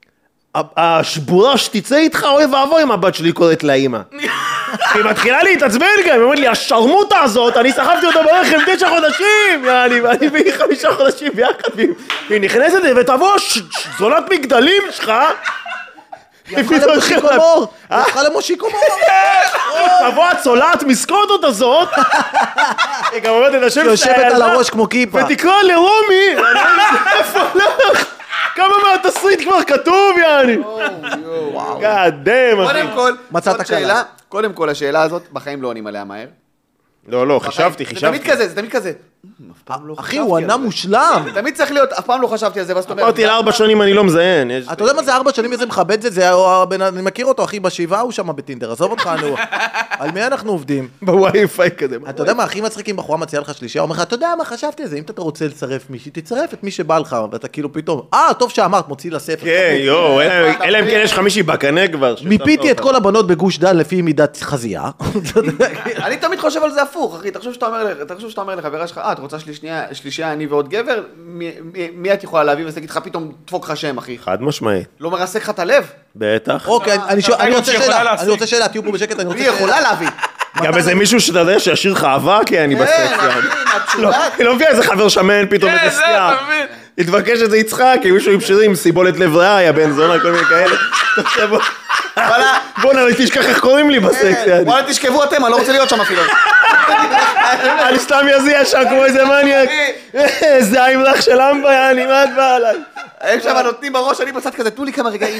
השבורה שתצא איתך, אוי ואבוי אם הבת שלי קוראת לאמא. היא מתחילה להתעצבן גם, היא אומרת לי, השרמוטה הזאת, אני סחבתי אותה ברכב תשע חודשים, יאללה, ואני והיא חמישה חודשים ביחד, והיא נכנסת ותבוא זונת מגדלים שלך, היא הפכה למושיקו מור. היא הפכה למושיקו מור. תבוא הצולעת מסקוטות הזאת, היא גם אומרת את השם של יושבת על הילדה, הראש כמו כיפה. ותקרא לרומי, איפה הולך? כמה מהתסריט כבר כתוב, יעני? God damn, אחי. קודם כל, מצאת עוד קלה. שאלה, קודם כל, השאלה הזאת, בחיים לא עונים עליה מהר. לא, לא, חשבתי, זה תמיד חשבתי. כזה, זה תמיד כזה. אף פעם לא אחי, חשבתי הוא על ענה זה. מושלם. תמיד צריך להיות, אף פעם לא חשבתי על זה, ואז אתה אומר... אמרתי לארבע שנים אני לא מזיין. יש- אתה יודע מה זה ארבע שנים, איזה מכבד זה? זה הבן- אני מכיר אותו, אחי, בשבעה הוא שם בטינדר, עזוב אותך, נו. על מי אנחנו עובדים? בווי-פיי כזה. אתה יודע מה הכי מצחיק אם בחורה מציעה לך שלישייה, אומר לך, אתה יודע מה, חשבתי על זה, אם אתה רוצה לצרף מישהי, תצרף את מי שבא לך, ואתה כאילו פתאום, אה, טוב שאמרת, מוציא לספר. כן, יואו, אלא אם כן יש לך מישהי בקנה כבר. מיפיתי את כל הבנות בגוש דן לפי מידת חזייה. אני תמיד חושב על זה הפוך, אחי, תחשוב שאתה אומר, תחשוב שאתה אומר לחברה שלך, אה, את רוצה שלישייה, שלישייה אני ועוד גבר, מי, מי, מי את יכולה להביא? ואז תגיד לך פתאום, דפוק לך שם, אחי. חד משמעית. לא מרסק לך את הלב? בטח. אוקיי, אני שואל- אני רוצה שיכולה שאלה, להשיג. אני רוצה שאלה, תהיו פה בשקט, אני רוצה היא יכולה להביא. גם איזה מישהו שאתה יודע שישיר לך אבק, אני בסקס. כן, יעני. אחי, לא, התשובה... היא לא מביאה איזה חבר שמן פתאום כן, איזה זה, סטייה. אתה מבין? התבקש איזה יצחק, עם מישהו עם שירים, סיבולת לב ריאה, יא בן זונה, כל מיני כאלה. עכשיו בוא- וואלה, בוא'נה, לא תשכח איך קוראים לי בסקס, יעני. וואלה, תשכבו אתם, אני לא רוצה להיות שם אפילו. אני סתם יזיע שם כמו איזה מניאק. איזה עם לך של אמבה, יעני, מה את באה עליי? הם שם נותנים בראש, אני בצד כזה, תנו לי כמה רגעים.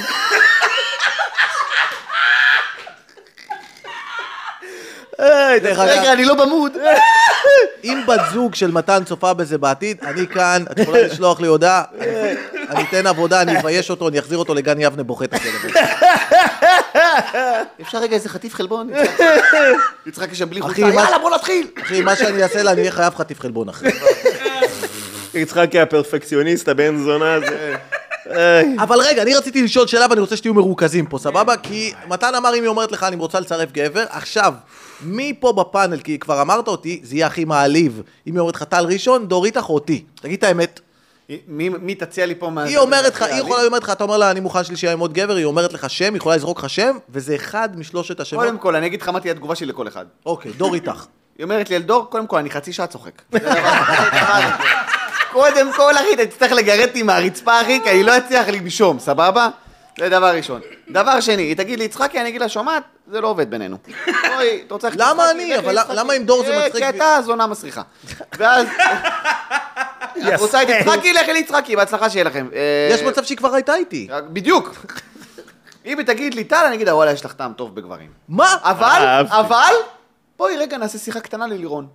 רגע, אני לא במוד. אם בת זוג של מתן צופה בזה בעתיד, אני כאן, את יכולה לשלוח לי הודעה, אני אתן עבודה, אני אבייש אותו, אני אחזיר אותו לגן יבנה בוכה את הכלב. אפשר רגע איזה חטיף חלבון? יצחק יש שם בלי אחי, חולצה, מה- יאללה בוא נתחיל. אחי, מה שאני אעשה לה, אני אהיה חייב חטיף חלבון אחי. יצחקי הפרפקציוניסט, הבן זונה הזה. איי. אבל רגע, אני רציתי לשאול שאלה ואני רוצה שתהיו מרוכזים פה, סבבה? כי מתן אמר אם היא אומרת לך אני רוצה לצרף גבר, עכשיו, מי פה בפאנל, כי כבר אמרת אותי, זה יהיה הכי מעליב. אם היא אומרת לך טל ראשון, דורית לך אותי. תגיד את האמת. מי מי תציע לי פה מה... היא אומרת לך, היא יכולה אומרת לך, אתה אומר לה אני מוכן שלישייה עם עוד גבר, היא אומרת לך שם, היא יכולה לזרוק לך שם, וזה אחד משלושת השמות. קודם כל, אני אגיד לך מה תהיה התגובה שלי לכל אחד. אוקיי, דור איתך. היא אומרת לי, אלדור, קודם כל, אני חצי שעה צוחק. זה דבר- קודם כל, אחי, אתה תצטרך לגרד אותי מהרצפה, אחי, כי אני לא אצליח לנשום, סבבה? זה דבר ראשון. דבר שני, היא תגיד לי, יצחקי, אני אגיד לה, שומעת? זה לא עובד בינינו. בואי, אתה רוצה... למה יצחקי, אני? לכי אבל ליצחקי. למה עם דור זה אה, מצחיק? כי אתה זונה מסריחה. ואז... את רוצה את יצחקי, לכי ליצחקי, בהצלחה שיהיה לכם. אה, יש מצב שהיא כבר הייתה איתי. בדיוק. אם היא תגיד לי, טל, אני אגיד לה, וואלה, יש לך טעם טוב בגברים. מה? אבל, אהבתי. אבל, בואי רגע נעשה שיחה קטנה ללירון.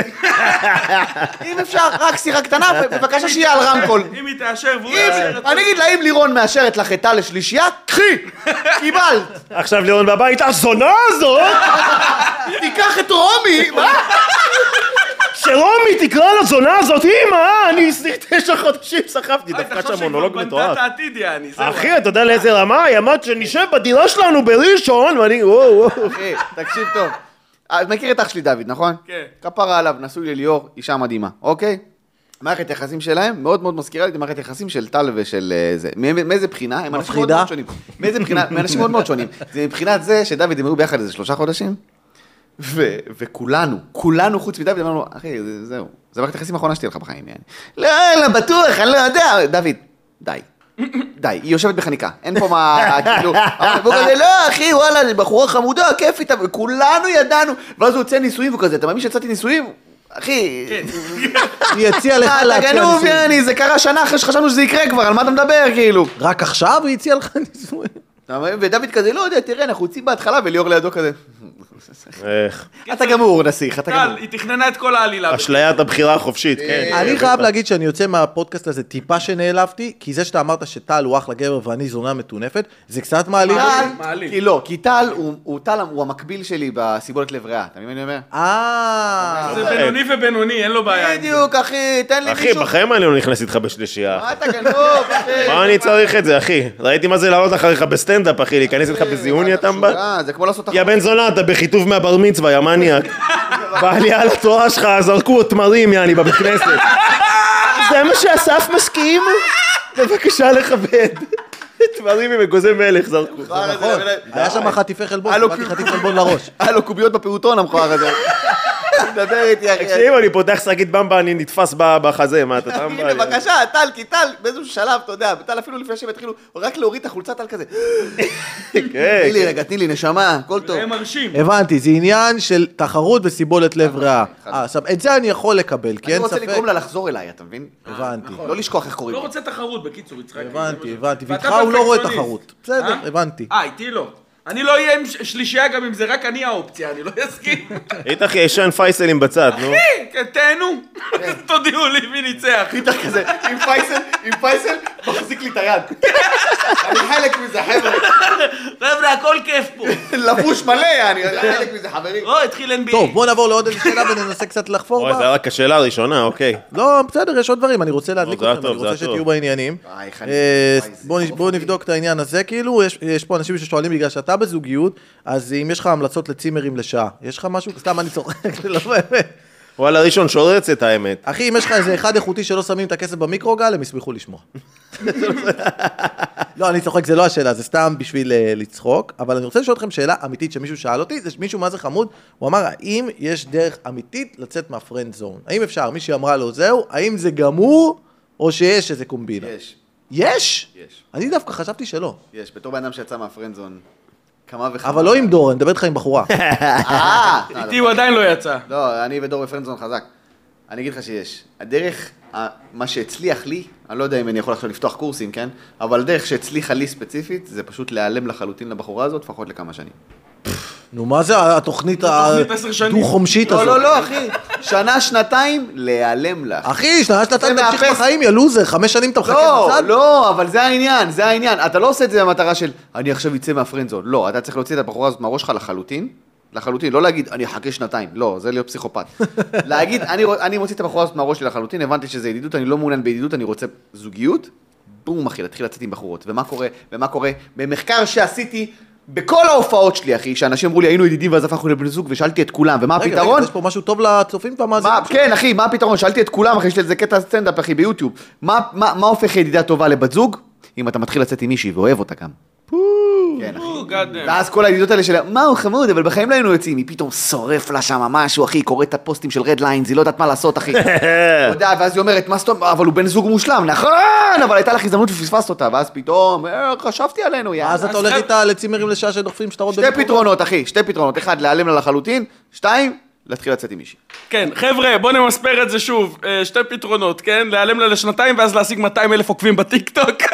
אם אפשר, רק שיחה קטנה, בבקשה שיהיה על רמקול. אם היא תאשר והוא אם- יאשר... אני אגיד לה, אם לירון מאשרת לך את טל לשלישייה, קחי, קיבלת. עכשיו לירון בבית, הזונה הזאת, תיקח את רומי, מה? שרומי תקרא לזונה הזאת, אמא, אני תשע חודשים סחבתי, אוי, דווקא תחשוב שם שהיא מונולוג כבר בנתה מטורף. את העתיד, יעני, זהו. אחי, אתה יודע לאיזה רמה? היא אמרת שנשב בדירה שלנו בראשון, ואני, וואו, וואו. אחי, תקשיב טוב. את מכיר את אח שלי דוד, נכון? כן. כפרה עליו, נשוי לליאור, אישה מדהימה, אוקיי? מערכת יחסים שלהם מאוד מאוד מזכירה לי את מערכת יחסים של טל ושל אה, זה. מ- מאיזה בחינה? הם אנשים מאוד מפחידה? מאוד שונים. מאיזה בחינה? מאנשים מאוד מאוד שונים. זה מבחינת זה שדוד הם היו ביחד איזה שלושה חודשים, ו- וכולנו, כולנו חוץ מדוד, אמרנו, אחי, זה- זהו, זה מערכת היחסים האחרונה שתהיה לך בחיים, יעני. לא, לא, בטוח, אני לא יודע. דוד, די. די, היא יושבת בחניקה, אין פה מה, כאילו, והוא כזה, לא אחי, וואלה, זה בחורה חמודה, כיפית, וכולנו ידענו, ואז הוא יוצא נישואים וכזה, אתה מאמין שיצאתי נישואים? אחי, היא הציעה לך אה, אתה להציע גנוב, נישואים. יעני, זה קרה שנה אחרי שחשבנו שזה יקרה כבר, על מה אתה מדבר, כאילו? רק עכשיו היא הציעה לך נישואים? אתה מבין? ודוד כזה, לא יודע, תראה, אנחנו יוצאים בהתחלה, וליאור לידו כזה. איך? אתה גמור, נסיך, אתה טל, גמור. היא תכננה את כל העלילה. אשליית הבחירה החופשית, כן. אני חייב להגיד שאני יוצא מהפודקאסט הזה טיפה שנעלבתי, כי זה שאתה אמרת שטל הוא אחלה גבר ואני זונה מטונפת, זה קצת מעליב טל, אותי. מעליב. כי לא, כי טל, הוא- הוא טל, הוא המקביל שלי בסיבולת לב ריאה, אתה מבין מה אני אומר? אה, זה בינוני ובינוני, אין לו בעיה. עם זה. בדיוק, אחי, תן לי אחי, מישהו. בחיים אני לא נכנס איתך בשלישייה. מה אתה גנוב, אחי? מה אני צריך את זה, אחי? ראיתי מה זה לעלות אחריך בסטנדאפ, אחי, להיכנס איתך בזיוני, אתה מבא? אה, זה כמו לעשות יא בן זונה, אתה בכיתוב מהבר מצווה, יא מניאק. בעלייה לתורה שלך, זרקו תמרים, יעני, בבית כנסת. זה מה שאסף מסכים? בבקשה לכבד. תמרים עם אגוזי מלך זרקו. נכון, היה שם חטיפי חלבון, היה לו קיבלתי כאילו- חטיף חלבון לראש. היה לו קוביות בפעוטון המכוער הזה. דבר איתי, אחי. תקשיב, אני פותח שקית במבה, אני נתפס בחזה, מה אתה שם הנה, בבקשה, טל, כי טל, באיזשהו שלב, אתה יודע, טל אפילו לפני שהם התחילו, רק להוריד את החולצה, טל כזה. תני לי רגע, תני לי, נשמה, הכל טוב. זה מרשים. הבנתי, זה עניין של תחרות וסיבולת לב ריאה. אה, עכשיו, את זה אני יכול לקבל, כי אני אין רוצה ספק. לגרום לה לחזור אליי, אתה מבין? הבנתי. לא לשכוח איך קוראים לא לי. רוצה תחרות, בקיצור, יצחק. הבנתי, הבנתי. ואתה ואיתך הוא לא רואה פרפקציוניסט. תחרות. בסדר, אה? הבנתי. אה, איתי לא. אני לא אהיה עם ש- שלישייה גם אם זה רק אני האופציה, אני לא אסכים. איתך ישן פייסלים בצד, נו. אחי, כן, תהנו. תודיעו לי מי ניצח. פיתר כזה, עם פייסל, עם פייסל, מחזיק לי את היד. אני חלק מזה, חבר'ה. חבר'ה, הכל כיף פה. לבוש מלא, אני חלק מזה, חברים. או, התחיל אן בי איי. טוב, בוא נעבור לעוד איזה שאלה וננסה קצת לחפור אוי, זה בה. רק השאלה הראשונה, אוקיי. לא, בסדר, יש עוד דברים, אני רוצה להדליק זה היה אתכם, טוב, אני זה היה רוצה טוב. שתהיו בעניינים. וואי, איך אני- אה, וואי, זה בוא נ- שרוף בוא אותי. נבדוק את העניין הזה, כאילו, יש- יש פה אנשים ששואלים בגלל שאתה בזוגיות, אז אם יש לך המלצות לצימרים לשעה, יש לך משהו? סתם אני צוחק, לא באמת. וואלה, ראשון שורץ את האמת. אחי, אם יש לך איזה אחד איכותי שלא שמים את הכסף במיקרוגל, הם ישמחו לשמוע. לא, אני צוחק, זה לא השאלה, זה סתם בשביל אה, לצחוק, אבל אני רוצה לשאול אתכם שאלה אמיתית שמישהו שאל אותי, זה מישהו מה זה חמוד, הוא אמר, האם יש דרך אמיתית לצאת מהפרנד זון? האם אפשר? מישהי אמרה לו, זהו, האם זה גמור, או שיש איזה קומבינה? יש, יש? יש, אני דווקא חשבתי שלא. יש. בתור בן אדם שיצא מהפרנדזון, כמה וכמה. אבל לא עם דור, אני מדבר איתך עם בחורה. אה, איתי הוא עדיין לא יצא. לא, אני ודור בפרנדזון חזק. אני אגיד לך שיש. הדרך, ה- מה שהצליח לי, אני לא יודע אם אני יכול עכשיו לפתוח קורסים, כן? אבל הדרך שהצליחה לי ספציפית, זה פשוט להיעלם לחלוטין לבחורה הזאת, לפחות לכמה שנים. נו, מה זה התוכנית תוכנית עשר שנים. הדו-חומשית לא, הזאת? לא, לא, אחי. שנה, שנתיים, להיעלם לך. אחי, שנה שנתיים זה תמשיך מאפס. בחיים, יא לוזר, חמש שנים אתה מחכה לא, בצד? לא, אבל זה העניין, זה העניין. אתה לא עושה את זה במטרה של, אני עכשיו אצא מהפרנדזון. לא, אתה צריך להוציא את הבחורה הזאת מהראש שלך לחלוטין. לחלוטין, לא להגיד, אני אחכה שנתיים. לא, זה להיות פסיכופת. להגיד, אני, רוצ- אני מוציא את הבחורה הזאת מהראש שלי לחלוטין, הבנתי שזה ידידות, אני לא מעוניין בידידות, אני רוצה זוגיות. בום, אחי, להתחיל לצאת עם בחורות. ומה קורה? ומה קורה? במחקר שעשיתי בכל ההופעות שלי, אחי, שאנשים אמרו לי, היינו ידידים ואז הפכנו לבני זוג, ושאלתי את כולם, ומה רגע, הפתרון? רגע, יש פה משהו טוב לצופים והמאזינים. מה, כן, אחי, מה הפתרון? שאלתי את כולם, אחי, יש לי איזה קטע סטנדאפ, אחי, ביוטיוב. מה, מה, מה הופך ידידה טובה לבת זוג? אם אתה מתחיל לצאת עם מישהי ואוהב אותה גם. כן, אחי. או, God damn. ואז כל הידידות האלה שלה, מה הוא חמוד, אבל בחיים לא היינו יוצאים, היא פתאום שורף לה שם משהו, אחי, קוראת את הפוסטים של רד ליינס, היא לא יודעת מה לעשות, אחי. אתה יודע, ואז היא אומרת, מה זאת אומרת, אבל הוא בן זוג מושלם, נכון, אבל הייתה לך הזדמנות ופספסת אותה, ואז פתאום, "אה, חשבתי עלינו, יאללה. אז אתה הולך איתה לצימרים לשעה שדוחפים שטרות שתי פתרונות, אחי, שתי פתרונות, אחד, להיעלם לה לחלוטין, שתיים, להתחיל לצאת עם מישהי. כן, חבר'ה, בואו נמספר את זה שוב. אה, שתי פתרונות, כן? להיעלם לה לשנתיים ואז להשיג מאתיים אלף עוקבים בטיקטוק.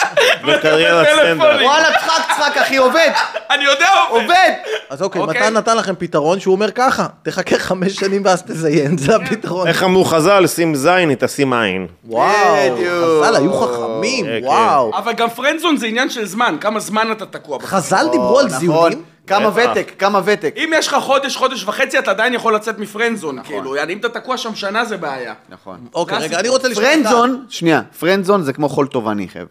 וקריירת וטלפונים. סטנדאפ. וואלה, צחק, צחק, אחי, עובד, אני יודע, עובד. עובד. אז אוקיי, אוקיי. מתן נתן לכם פתרון שהוא אומר ככה, תחכה חמש שנים ואז תזיין, זה הפתרון. איך אמרו חז"ל, שים זין, תשים עין. וואו, בדיוק. חז"ל היו חכמים, כן, כן. וואו. אבל גם פרנדזון זה עניין של זמן, כמה זמן אתה תקוע. בו. חז"ל דיברו על נכון, זיונים? כמה בטח. ותק, כמה ותק. אם יש לך חודש, חודש וחצי, אתה עדיין יכול לצאת מפרנדזון, כאילו, יעני, אם אתה תקוע שם שנה זה בעיה. נכון. אוקיי, זה רגע, אני רוצה לשאול... אותך. פרנדזון, שנייה, פרנדזון זה כמו חול תובעני, חבר'ה.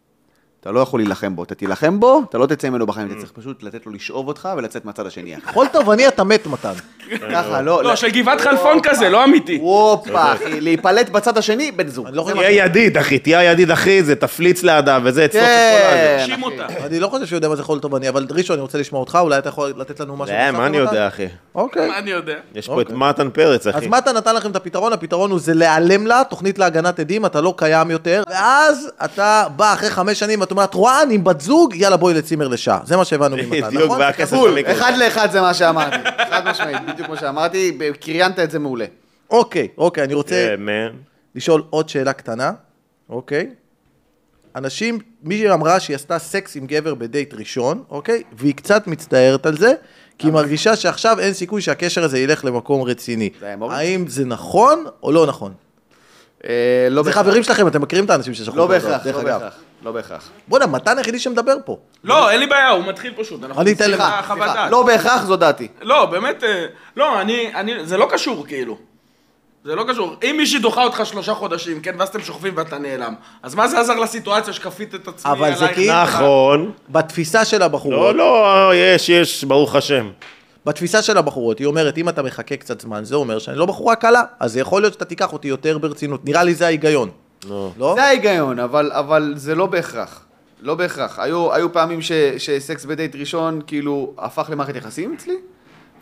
אתה לא יכול להילחם בו, אתה תילחם בו, אתה לא תצא ממנו בחיים, אתה צריך פשוט לתת לו לשאוב אותך ולצאת מהצד השני. אחי. חול תובעני אתה מת, מתן. ככה, לא, לא, של גבעת חלפון כזה, לא אמיתי. הופה, אחי, להיפלט בצד השני, בן זוג. אני לא חושב- תהיה ידיד, אחי, תהיה ידיד, אחי, זה תפליץ לידה, וזה, תסוף את כל הזה. כן, תשים אחי. אותה. אני לא חושב שהוא יודע מה זה חול תובעני, אבל ראשון, אני רוצה לשמוע אותך, אולי אתה יכול לתת לנו משהו. אה, נוסף מה אני למתן? יודע, אחי? אוקיי. מה אני יודע? יש פה את אוקיי. מתן פרץ, אז אחי. מתן נתן לכם את הפתרון, הפתרון הוא זה להיעלם לה, תוכנית להגנת עדים, אתה לא קיים יותר, ואז אתה בא אחרי חמש שנים, ואתה אומר, את רואה, אני עם בת זוג, יאללה בואי לצימר לשעה. זה מה שהבנו ממתן, בדיוק, נכון? והכסף בול, במיקרו. אחד לאחד זה מה שאמרתי. חד משמעית, בדיוק כמו שאמרתי, קריינת את זה מעולה. אוקיי, אוקיי, אני רוצה כן, מן. לשאול עוד שאלה קטנה, אוקיי? אנשים, מישהי אמרה שהיא עשתה סקס עם גבר בדייט ראשון, אוקיי? והיא קצת מצטערת על זה, כי היא מרגישה שעכשיו אין סיכוי שהקשר הזה ילך למקום רציני. זה היה מוריד? האם זה נכון או לא נכון? אה, לא זה בהכרח. חברים שלכם, אתם מכירים את האנשים ששלחו לא את ההודעות, בהכרח, דרך לא אגב. בהכרח. לא בהכרח. בוא'נה, מתן היחידי שמדבר פה. לא, אין לי בעיה, הוא מתחיל פשוט. אנחנו אני אתן נצטרך לך, חוות סליחה, דעת. לא בהכרח זו דעתי. לא, באמת, אה, לא, אני, אני, זה לא קשור, כאילו. זה לא קשור. אם מישהי דוחה אותך שלושה חודשים, כן, ואז אתם שוכבים ואתה נעלם, אז מה זה עזר לסיטואציה שכפית את עצמי אבל זה עלייך? כאילו- נכון. בתפיסה של הבחורות, לא, לא, יש, יש, ברוך השם. בתפיסה של הבחורות, היא אומרת, אם אתה מחכה קצת זמן, זה אומר שאני לא בחורה קלה, אז זה יכול להיות שאתה תיקח אותי יותר ברצינות. נראה לי זה ההיגיון. לא. לא? זה ההיגיון, אבל, אבל זה לא בהכרח. לא בהכרח. היו, היו פעמים ש, שסקס בדייט ראשון כאילו הפך למערכת יחסים אצלי,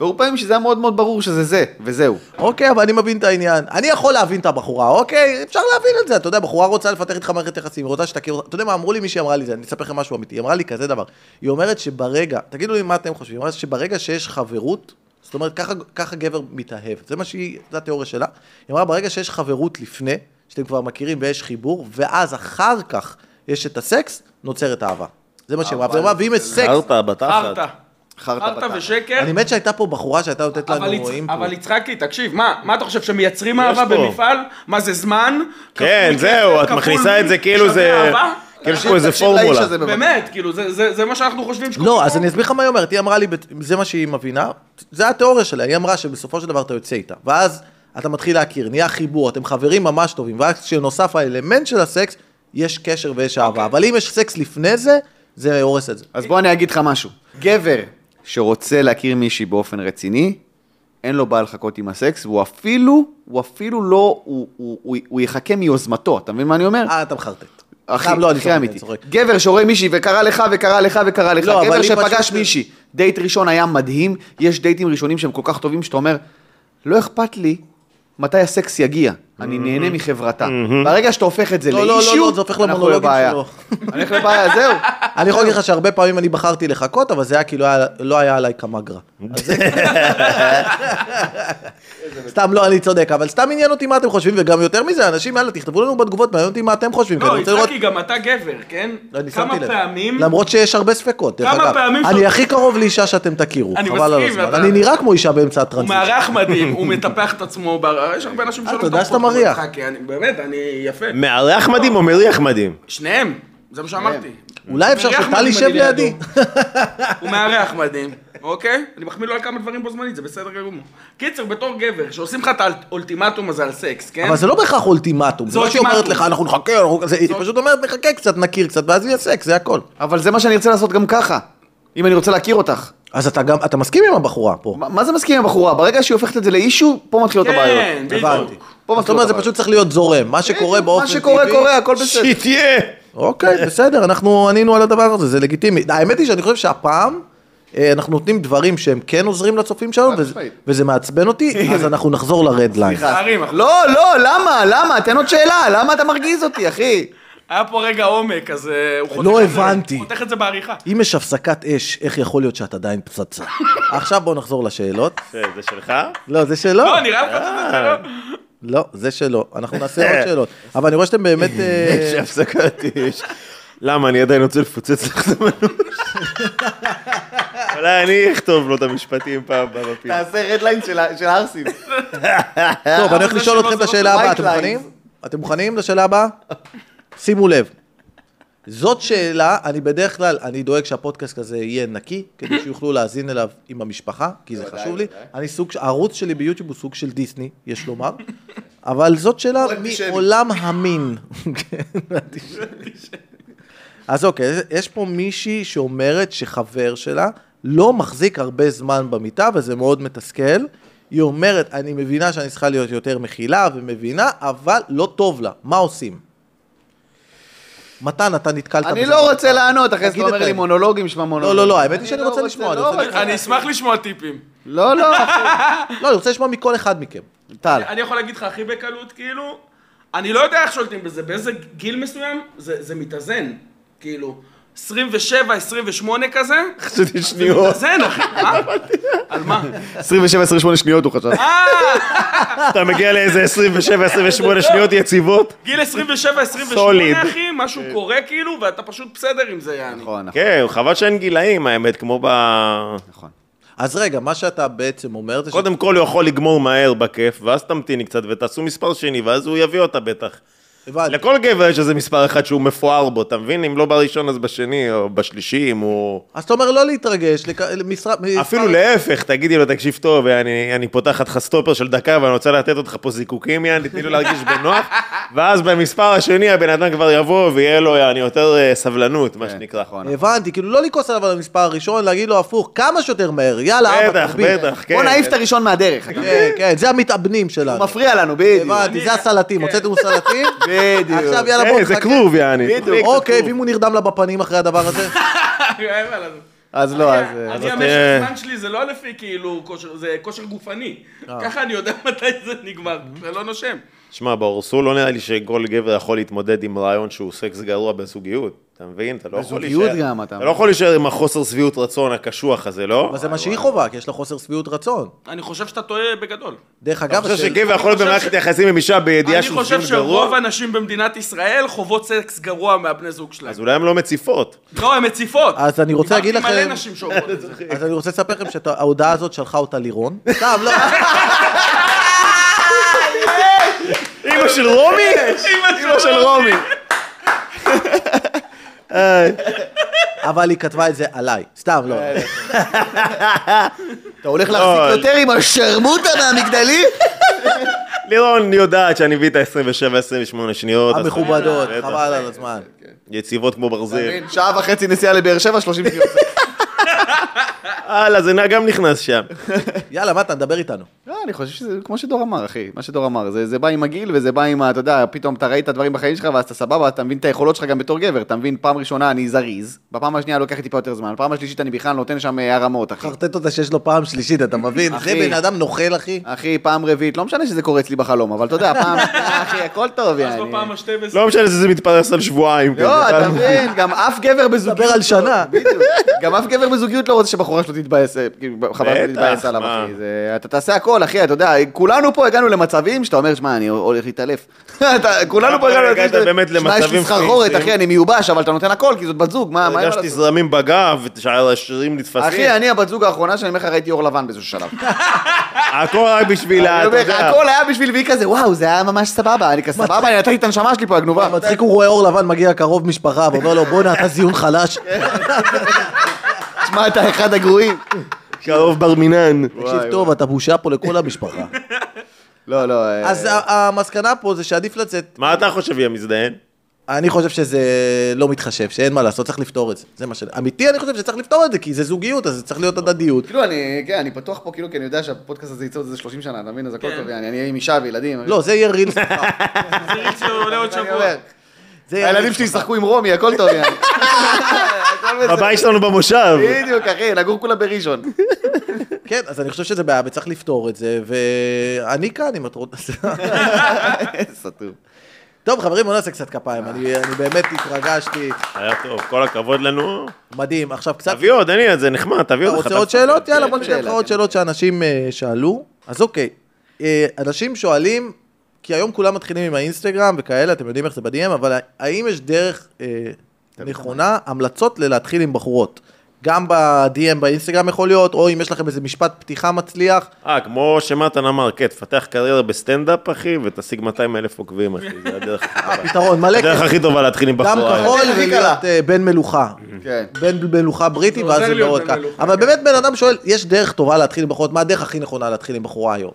והיו פעמים שזה היה מאוד מאוד ברור שזה זה, וזהו. אוקיי, אבל אני מבין את העניין. אני יכול להבין את הבחורה, אוקיי? אפשר להבין את זה. אתה יודע, בחורה רוצה לפתח איתך מערכת יחסים, היא רוצה שתכיר אותה. אתה יודע מה, אמרו לי מישהי אמרה לי זה, אני אספר לכם משהו אמיתי. היא אמרה לי כזה דבר. היא אומרת שברגע, תגידו לי מה אתם חושבים, היא אומרת שברגע שיש חברות, זאת אומרת, ככה, ככה גבר מתאהב. זה מה שהיא, זה התיאוריה שלה. היא אמרה, ברגע שיש חברות לפני, שאתם כבר מכירים ויש חיבור, ואז אחר כך יש את הסקס, נוצרת אהבה. זה מה שהיא אמרה. ואם יש סקס, חרטה בתחת. חרטה. חרטה ושקר. אני מת שהייתה פה בחורה שהייתה נותנת לנו אבל אינפוט. אבל יצחקי, תקשיב, מה מה אתה חושב שמייצרים אהבה פה. במפעל? מה זה זמן? כן, כפול זהו, כסף, את כפול מכניסה את זה מי, כאילו שווה זה... אהבה? כאילו יש פה איזה תקשיב לאיש פורמולה. הזה, בבקשה. באמת, כאילו, זה- זה זה מה שאנחנו חושבים שקורה. לא, אז פה? אני אסביר לך מה היא אומרת. היא אמרה לי, זה מה שהיא מבינה, זה התיאוריה שלה. היא אמרה שבסופו של דבר אתה יוצא איתה. ואז אתה מתחיל להכיר, נהיה חיבור, אתם חברים ממש טובים. ואז כשנוסף האלמנט של הסקס, יש קשר ויש אהבה. אבל אם יש סקס לפני זה, זה הורס את זה. אז בוא אני אגיד לך משהו. גבר שרוצה להכיר מישהי באופן רציני, אין לו בעיה לחכות עם הסקס, והוא אפילו, הוא אפילו לא, הוא, הוא, הוא, הוא יחכה מיוזמתו, אתה מבין מה אני אומר? אה, אתה מחרטט. אחי, סתם, לא, אני אחי צוחק, אמיתי. אני צוחק. גבר שרואה מישהי וקרא לך וקרא לך וקרא לך, לא, אבל גבר היא שפגש פשוט- מישהי, דייט ראשון היה מדהים, יש דייטים ראשונים שהם כל כך טובים, שאתה אומר, לא אכפת לי מתי הסקס יגיע, אני נהנה מחברתה. ברגע שאתה הופך את זה לא, לא, לאישיו, לא, לא, זה הופך אנחנו למונולוגים בבעיה. שלו. אני הולך לבעיה, זהו. אני יכול להגיד לך שהרבה פעמים אני בחרתי לחכות, אבל זה היה כאילו היה- לא היה עליי כמגרה. אז זה- סתם לא, אני צודק, אבל סתם עניין אותי מה אתם חושבים, וגם יותר מזה, אנשים, יאללה, תכתבו לנו בתגובות, מעניין אותי מה אתם חושבים. כי לא, אני רוצה לראות- יצחקי, גם אתה גבר, כן? אני כמה שמתי לב. פעמים... למרות שיש הרבה ספקות, דרך כמה אגב. פעמים אני שאתה- הכי קרוב לאישה שאתם תכירו, אני חבל על מסכים, הזמן. אתה- אני נראה כמו אישה באמצע הוא הטרנזיט. מארח מדהים, הוא מטפח את עצמו, בר- יש הרבה אנשים שלא אתה יודע מטפחות שאתה מריח. כמו יצחקי, אני- באמת, אני יפה. מארח מדהים או מריח מדהים? שניהם, זה מה שאמרתי. אולי אפשר מריח שטל מדהים יישב אני לידו. לידי. הוא מארח מדהים, אוקיי? אני מחמיא לו על כמה דברים בו זמנית, זה בסדר גמור. קיצר, בתור גבר, שעושים לך את האולטימטום הזה על סקס, כן? אבל זה לא בהכרח אולטימטום. זה זה לא שהיא אומרת אולטימטום. לך, אנחנו נחכה, אנחנו- זה- היא פשוט אומרת, נחכה קצת, נכיר קצת, ואז יהיה סקס, זה הכל. אבל זה מה שאני רוצה לעשות גם ככה, אם אני רוצה להכיר אותך. אז אתה גם, אתה מסכים עם הבחורה פה. מה מה זה מסכים עם הבחורה? ברגע שהיא הופכת את זה לאישו, פה מתחילות הבעיות. כן, בדיוק. הבנתי. פה זאת אומרת, זה פשוט צריך להיות זורם. מה שקורה באופן מה טבעי... שקורה קורה, הכל בסדר. שיתהיה! אוקיי, בסדר, אנחנו ענינו על הדבר הזה, זה לגיטימי. האמת היא שאני חושב שהפעם אה, אנחנו נותנים דברים שהם כן עוזרים לצופים שלנו, וזה- משמעית. וזה מעצבן אותי, אז אנחנו נחזור לרד ליין. מצטערים, אחי. לא, לא, למה? למה? תן עוד שאלה, למה אתה מרגיז אותי, אחי? היה פה רגע עומק, אז אה, הוא חותך לא את זה- הבנתי. הוא חותך את זה בעריכה. אם יש הפסקת אש, איך יכול להיות שאת עדיין פצצה? עכשיו בואו נחזור לשאלות. זה זה שלך? לא, זה שלא. לא, נראה לך שזה זה לא. לא, זה שלא. אנחנו נעשה עוד שאלות. אבל אני רואה שאתם באמת... אה, שהפסקת אש. למה, אני עדיין רוצה לפוצץ לך את המנוש. אולי אני אכתוב לו את המשפטים פעם הבאה בפיל. תעשה רדליין של הארסים. טוב, אני הולך זה לשאול שלא, אתכם זה את לא השאלה הבאה, white אתם lines. מוכנים? אתם מוכנים לשאלה הבאה? שימו לב. זאת שאלה, אני בדרך כלל, אני דואג שהפודקאסט כזה יהיה נקי, כדי שיוכלו להאזין אליו עם המשפחה, כי זה חשוב לי. אני סוג, הערוץ שלי ביוטיוב הוא סוג של דיסני, יש לומר. אבל זאת שאלה מעולם המין. כן, אז אוקיי, יש פה מישהי שאומרת שחבר שלה לא מחזיק הרבה זמן במיטה, וזה מאוד מתסכל. היא אומרת, אני מבינה שאני צריכה להיות יותר מכילה ומבינה, אבל לא טוב לה. מה עושים? מתן, אתה נתקלת אני בזה. לא רוצה לענות, אחרי זה תגיד אתה את אומר לי האמת. מונולוגים, שמע לא, מונולוגים. לא, לא, האמת היא אני שאני לא רוצה לשמוע. אני לא רוצה לשמוע. אני אשמח לשמוע טיפים. לא, לא, אחי. לא, אני רוצה לשמוע מכל אחד מכם. טל. אני יכול להגיד לך הכי בקלות, כאילו, אני לא יודע איך שולטים בזה, באיזה גיל מסוים זה זה מתאזן, כאילו, עשרים ושבע, עשרים ושמונה כזה, חשבתי זה שניות. מתאזן, אחי, מה? על מה? עשרים ושבע עשרים ושמונה שניות הוא חשב. אתה מגיע לאיזה עשרים ושבע עשרים ושמונה שניות יציבות? גיל עשרים ושבע, עשרים ושמונה, סוליד. אחי, משהו קורה כאילו, ואתה פשוט בסדר עם זה, יעני. נכון, נכון. כן, חבל שאין גילאים, האמת, כמו ב... נכון. אז רגע, מה שאתה בעצם אומר זה ש... קודם כל הוא יכול לגמור מהר בכיף, ואז תמתיני קצת ותעשו מספר שני, ואז הוא יביא אותה בטח. הבנתי. לכל גבר יש איזה מספר אחד שהוא מפואר בו, אתה מבין? אם לא בראשון אז בשני, או בשלישי, אם הוא... אז אתה אומר לא להתרגש, לק- למשרה... אפילו להפך, תגידי לו, תקשיב טוב, אני, אני פותחת לך סטופר של דקה ואני רוצה לתת אותך פה זיקוקים, יעני, תתני לו להרגיש בנוח, ואז במספר השני הבן אדם כבר יבוא ויהיה לו, יעני, יותר אה, סבלנות, מה שנקרא. הבנתי, כאילו לא לכעוס עליו על המספר הראשון, להגיד לו הפוך, כמה שיותר מהר, יאללה, אבא, בטח, תרביץ. בטח, כן. בוא נעיף את הראשון מהדרך. כן, כן, זה המתאבנים שלנו. הוא מפריע לנו, בדיוק. הבנתי, זה הסלטים, הוצאתם סלטים? בדיוק. עכשיו יאללה בוא כן, זה נחכה. כרוב, יעני. בדיוק. אוקיי, ואם הוא נרדם לה בפנים אחרי הדבר הזה? אין מה לעשות. אז לא, אז... אני, המשך הזמן שלי זה לא לפי כאילו כושר, זה כושר גופני. ככה אני יודע מתי זה נגמר, זה לא נושם. שמע, באורסול לא נראה לי שכל גבר יכול להתמודד עם רעיון שהוא סקס גרוע בזוגיות. אתה מבין? אתה לא יכול להישאר... בזוגיות גם, אתה... אתה לא יכול להישאר עם החוסר שביעות רצון הקשוח הזה, לא? אבל זה מה שהיא חובה, כי יש לה חוסר שביעות רצון. אני חושב שאתה טועה בגדול. דרך אתה אגב, חושב השאלה- שגבר יכול להיות במערכת יחסים עם אישה בידיעה אני שהוא חושב זיון גרוע? שרוב הנשים במדינת ישראל חוות סקס גרוע מהבני זוג שלהם. אז אולי הן לא מציפות. לא, הן מציפות. אז אני רוצה להגיד דיברתי עם לכם- מלא נשים שאומרות את זה. אז אני רוצה לספר לכם שההודעה הזאת שלחה אותה לירון. סתם, לא. אמא של רומי? אמא של רומי. אבל היא כתבה את זה עליי. סתם, לא. אתה הולך להחזיק יותר עם השרמוטה מהמגדלי? לירון יודעת שאני מביא את ה-עשרים ושבע עשרים ושמונה שניות. אז- המכובדות, בטח. חבל על הזמן. יציבות כמו ברזל. שעה וחצי נסיעה לבאר שבע, שלושים שניות. הלאה, זה גם נכנס שם. יאללה, מה אתה מדבר איתנו? לא, אני חושב שזה כמו שדור אמר, אחי, מה שדור אמר, זה, זה בא עם הגיל וזה בא עם, אתה יודע, פתאום אתה ראית דברים בחיים שלך ואז אתה סבבה, אתה מבין את היכולות שלך גם בתור גבר, אתה מבין, פעם ראשונה אני זריז, בפעם השנייה לוקח טיפה יותר זמן, בפעם השלישית אני בכלל נותן שם הרמות, אחי. חרטט אותה שיש לו פעם שלישית, אתה מבין? זה אחי. בן אדם נוכל, אחי. אחי, פעם רביעית, לא משנה שזה קורה אצלי בחלום, אבל אתה יודע, פעם, אחי, הכל טוב, אז יעני. בפעם השתי עשרה. לא משנה שזה מתפרס על שבועיים. לא, כזה. אתה מבין, גם אף גבר בזוגיות, דבר על שנה. בדיוק, גם אף גבר בזוגיות לא רוצה שבחורה שלו תתבאס, כאילו, חברה שלו בטח, תתבאס עליו, מה? אחי, זה- אתה תעשה הכל, אחי, אתה יודע, כולנו פה הגענו למצבים שאתה אומר, שמע, אני הולך להתעלף. אתה- כולנו פה הגענו הגעת באמת שמע, יש לי למצבים סחרחורת, פיזיים. אחי, אני מיובש, אבל אתה נותן הכל, כי זאת בת זוג, מה מה אתה יודע אין מה לעשות? שתזרמים בגב ושהשרירים נתפסים. אחי, אני הבת זוג האחרונה שאני אומר לך, ראיתי אור לבן באיזשהו שלב. הכל רק בשביל ה... אני אתה אומר לך, יודע. הכל היה בשביל והיא כזה, וואו, זה היה ממש סבבה, אני כזה סבבה, אני נתתי את הנשמה שלי פה, הגנובה. מצחיק, הוא רואה אור לבן, מגיע קרוב משפחה, ואומר לו, בוא'נה, אתה זיון חלש. תשמע, אתה אחד הגרועים. קרוב בר מינן. תקשיב טוב, אתה בושה פה לכל המשפחה. לא, לא. אה, אז ה- המסקנה פה זה שעדיף לצאת. מה אתה חושב, יא מזדיין? אני חושב שזה לא מתחשב, שאין מה לעשות, צריך לפתור את זה. זה מה ש... אמיתי, אני חושב שצריך לפתור את זה, כי זה זוגיות, אז זה צריך להיות הדדיות. כאילו אני, כן, אני פתוח פה כאילו, כי אני יודע שהפודקאסט הזה ייצא עוד איזה שלושים שנה, אתה מבין? אז הכל כן. טוב, אני אהיה עם אישה וילדים. לא, זה יהיה רילס. זה ריץ עולה עוד אני שבוע. אומר, זה יהיה הילדים רילס. שלי ישחקו עם רומי, הכל טוב, יאללה. הכל בסדר. הבית שלנו במושב. בדיוק, אחי, נגור כולה בראשון. כן, אז אני חושב שזה בעיה, וצריך לפתור את זה, ואני כאן אם את רוצה. סתום. טוב, חברים, בוא נעשה קצת כפיים, אני אני באמת התרגשתי, היה טוב, כל הכבוד לנו. מדהים. עכשיו קצת, תביא עוד, אני, זה נחמד, תביא אתה עוד. רוצה עוד שאלות? יאללה, בוא כן, ניתן לך שאלה, עוד כן. שאלות שאנשים אה, שאלו. אז אוקיי, אה, אנשים שואלים, כי היום כולם מתחילים עם האינסטגרם וכאלה, אתם יודעים איך זה ב-די אם, אבל האם יש דרך אה, נכונה, המלצות ללהתחיל עם בחורות? גם ב-די אם באינסטגרם יכול להיות, או אם יש לכם איזה משפט פתיחה מצליח. אה, כמו שמתן אמר, כן, תפתח קריירה בסטנדאפ, אחי, ותשיג מאתיים אלף עוקבים, אחי, זה הדרך הכי טובה. פתרון, מלא הדרך כסף. הכי טובה להתחיל עם גם בחורה. כחול הכי קלה. ולהיות אה, בן מלוכה. כן. בן מלוכה בריטי, זה ואז עוזר זה להיות מאוד בן קל. מלוכה, אבל כן. באמת בן אדם שואל, יש דרך טובה להתחיל עם בחורות? מה הדרך הכי נכונה להתחיל עם בחורה היום?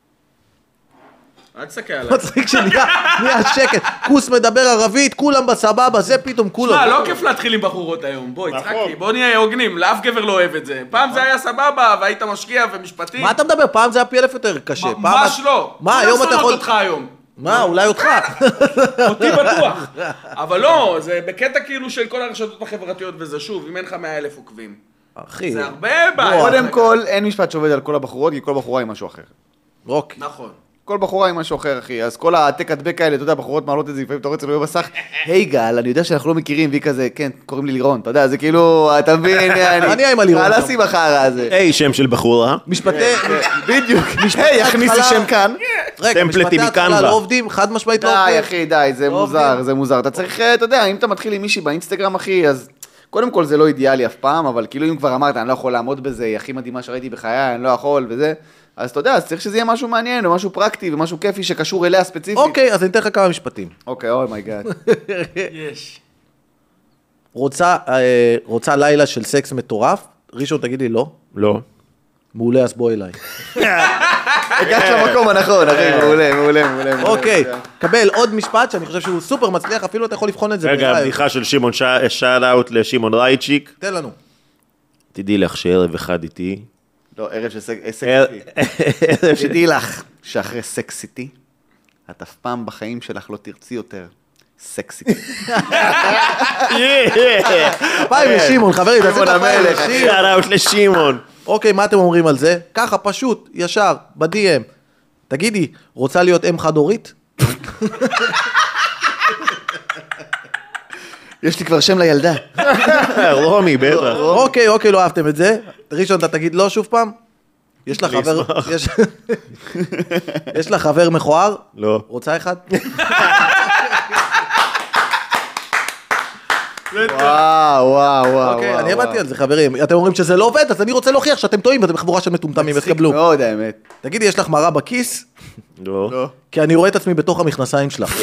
אל תסתכל עליי. מצחיק שנהיה נהיה שקט. כוס מדבר ערבית, כולם בסבבה, זה פתאום כולם. מה, לא כיף להתחיל עם בחורות היום, בואי, נכון. צחקי, בוא נהיה הוגנים, לאף גבר לא אוהב את זה. פעם זה היה סבבה, והיית משקיע ומשפטי. מה אתה מדבר? פעם זה היה פי אלף יותר קשה. פעם ממש את- לא. מה, כולם היום אתה שונאות יכול... אותך היום. מה, אולי אותך. אותי בטוח. אבל לא, זה בקטע כאילו של כל הרשתות החברתיות, וזה שוב, אם אין לך מאה אלף עוקבים. אחי. זה הרבה בעיה. קודם כל, אין משפט שעובד על כל הבחורות, כי כל בחורה היא משהו אחר. אוקיי. נכון. כל בחורה היא משהו אחר, אחי. אז כל העתק הדבק האלה, אתה יודע, בחורות מעלות את זה, לפעמים אתה רואה אצלנו במסך, היי גל, אני יודע שאנחנו לא מכירים, והיא כזה, כן, קוראים לי לירון, אתה יודע, זה כאילו, אתה מבין, מה נהיה עם הלירון? חלאס עם החרא הזה. היי, שם של בחורה. משפטי... בדיוק, היי, הכניסי התחלה- שם כאן. רגע, טמפלטים משפטי התחלה מקנבה. לא עובדים? חד משמעית לא די, עובדים? אחי, די, זה לא מוזר, עובדים. זה מוזר. אתה צריך, אתה יודע, אם אתה מתחיל עם מישהי באינסטגרם, אחי, אז קודם כל זה לא אידיאלי אף פעם, אבל כאילו אם כבר אמרת, אני לא יכול לעמוד בזה, היא הכי מדהימה שראיתי בחיי, אני לא יכול, וזה, אז אתה יודע, אז צריך שזה יהיה משהו מעניין, ומשהו פרקטי, ומשהו כיפי שקשור אליה ספציפית. אוקיי, אז אני אתן לך כמה משפטים. אוקיי, אוי מי גאד. יש. רוצה אה, רוצה לילה של סקס מטורף? ראשון, תגיד לי לא. לא. מעולה, אז בוא אליי. הגעת למקום הנכון, אחי, מעולה, מעולה, מעולה. מעולה. אוקיי, קבל עוד משפט שאני חושב שהוא סופר מצליח, אפילו אתה יכול לבחון את זה. רגע, בלייב. הבדיחה של שמעון, שאל אאוט לשמעון רייצ'יק. תן לנו. תדעי לך שערב אחד איתי. לא, ערב של סקס ערב שתדעי לך שאחרי סקס איתי, את אף פעם בחיים שלך לא תרצי יותר סקסי. ביי לשמעון, חברים, תעשי שמעון את הפעם המלך, אחי. לשמעון. שאט-אאוט לשמעון. אוקיי, מה אתם אומרים על זה? ככה, פשוט, ישר, ב-די אם. תגידי, רוצה להיות אם חד-הורית? יש לי כבר שם לילדה. רומי, בטח. אוקיי, אוקיי, לא אהבתם את זה. ראשון, אתה תגיד לא שוב פעם? יש לך חבר... יש- יש לך חבר מכוער? לא. רוצה אחד? וואו, וואו, וואו. אוקיי, וואו, אני וואו. עבדתי על זה, חברים. אתם אומרים שזה לא עובד, אז אני רוצה להוכיח שאתם טועים ואתם חבורה של מטומטמים, איך קבלו. מאוד, האמת. תגידי, יש לך מראה בכיס? לא. לא. כי אני רואה את עצמי בתוך המכנסיים שלך.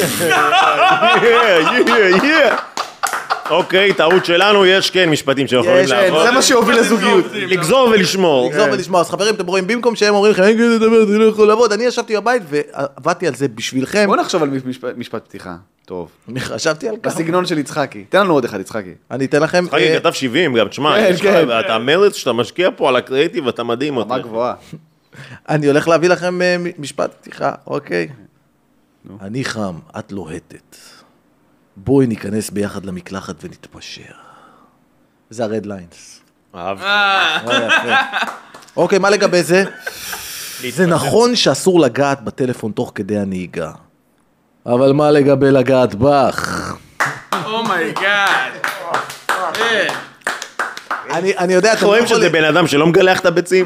אוקיי, טעות שלנו, יש כן משפטים שיכולים יש, לעבוד. זה מה שהוביל לזוגיות. לגזור ולשמור. לגזור ולשמוע. אז חברים, אתם רואים, במקום שהם אומרים לכם, אין כזה דבר, זה לא יכול לעבוד, אני ישבתי בבית ועבדתי על זה בשבילכם. בוא נחשוב על משפט- משפט פתיחה. טוב. אני חשבתי על כמה. בסגנון של יצחקי. תן לנו עוד אחד, יצחקי. אני אתן לכם... חגי אה, כתב שבעים גם, תשמע, כן, יש לך- כן. אתה מרץ שאתה משקיע פה על הקריאיטיב, אתה מדהים אותי. רמה גבוהה. אני הולך להביא לכם אה, מ- משפט פתיחה, אוקיי? אני חם, את לוהטת. בואי ניכנס ביחד למקלחת ונתפשר. זה הרד ליינס. אהבתי. אוקיי, מה לגבי זה? זה נכון שאסור לגעת בטלפון תוך כדי הנהיגה. אבל מה לגבי לגעת בך? אומייגאד. אני אני יודע, איך אתם רואים לא שזה יכולים- בן אדם שלא מגלח את הביצים?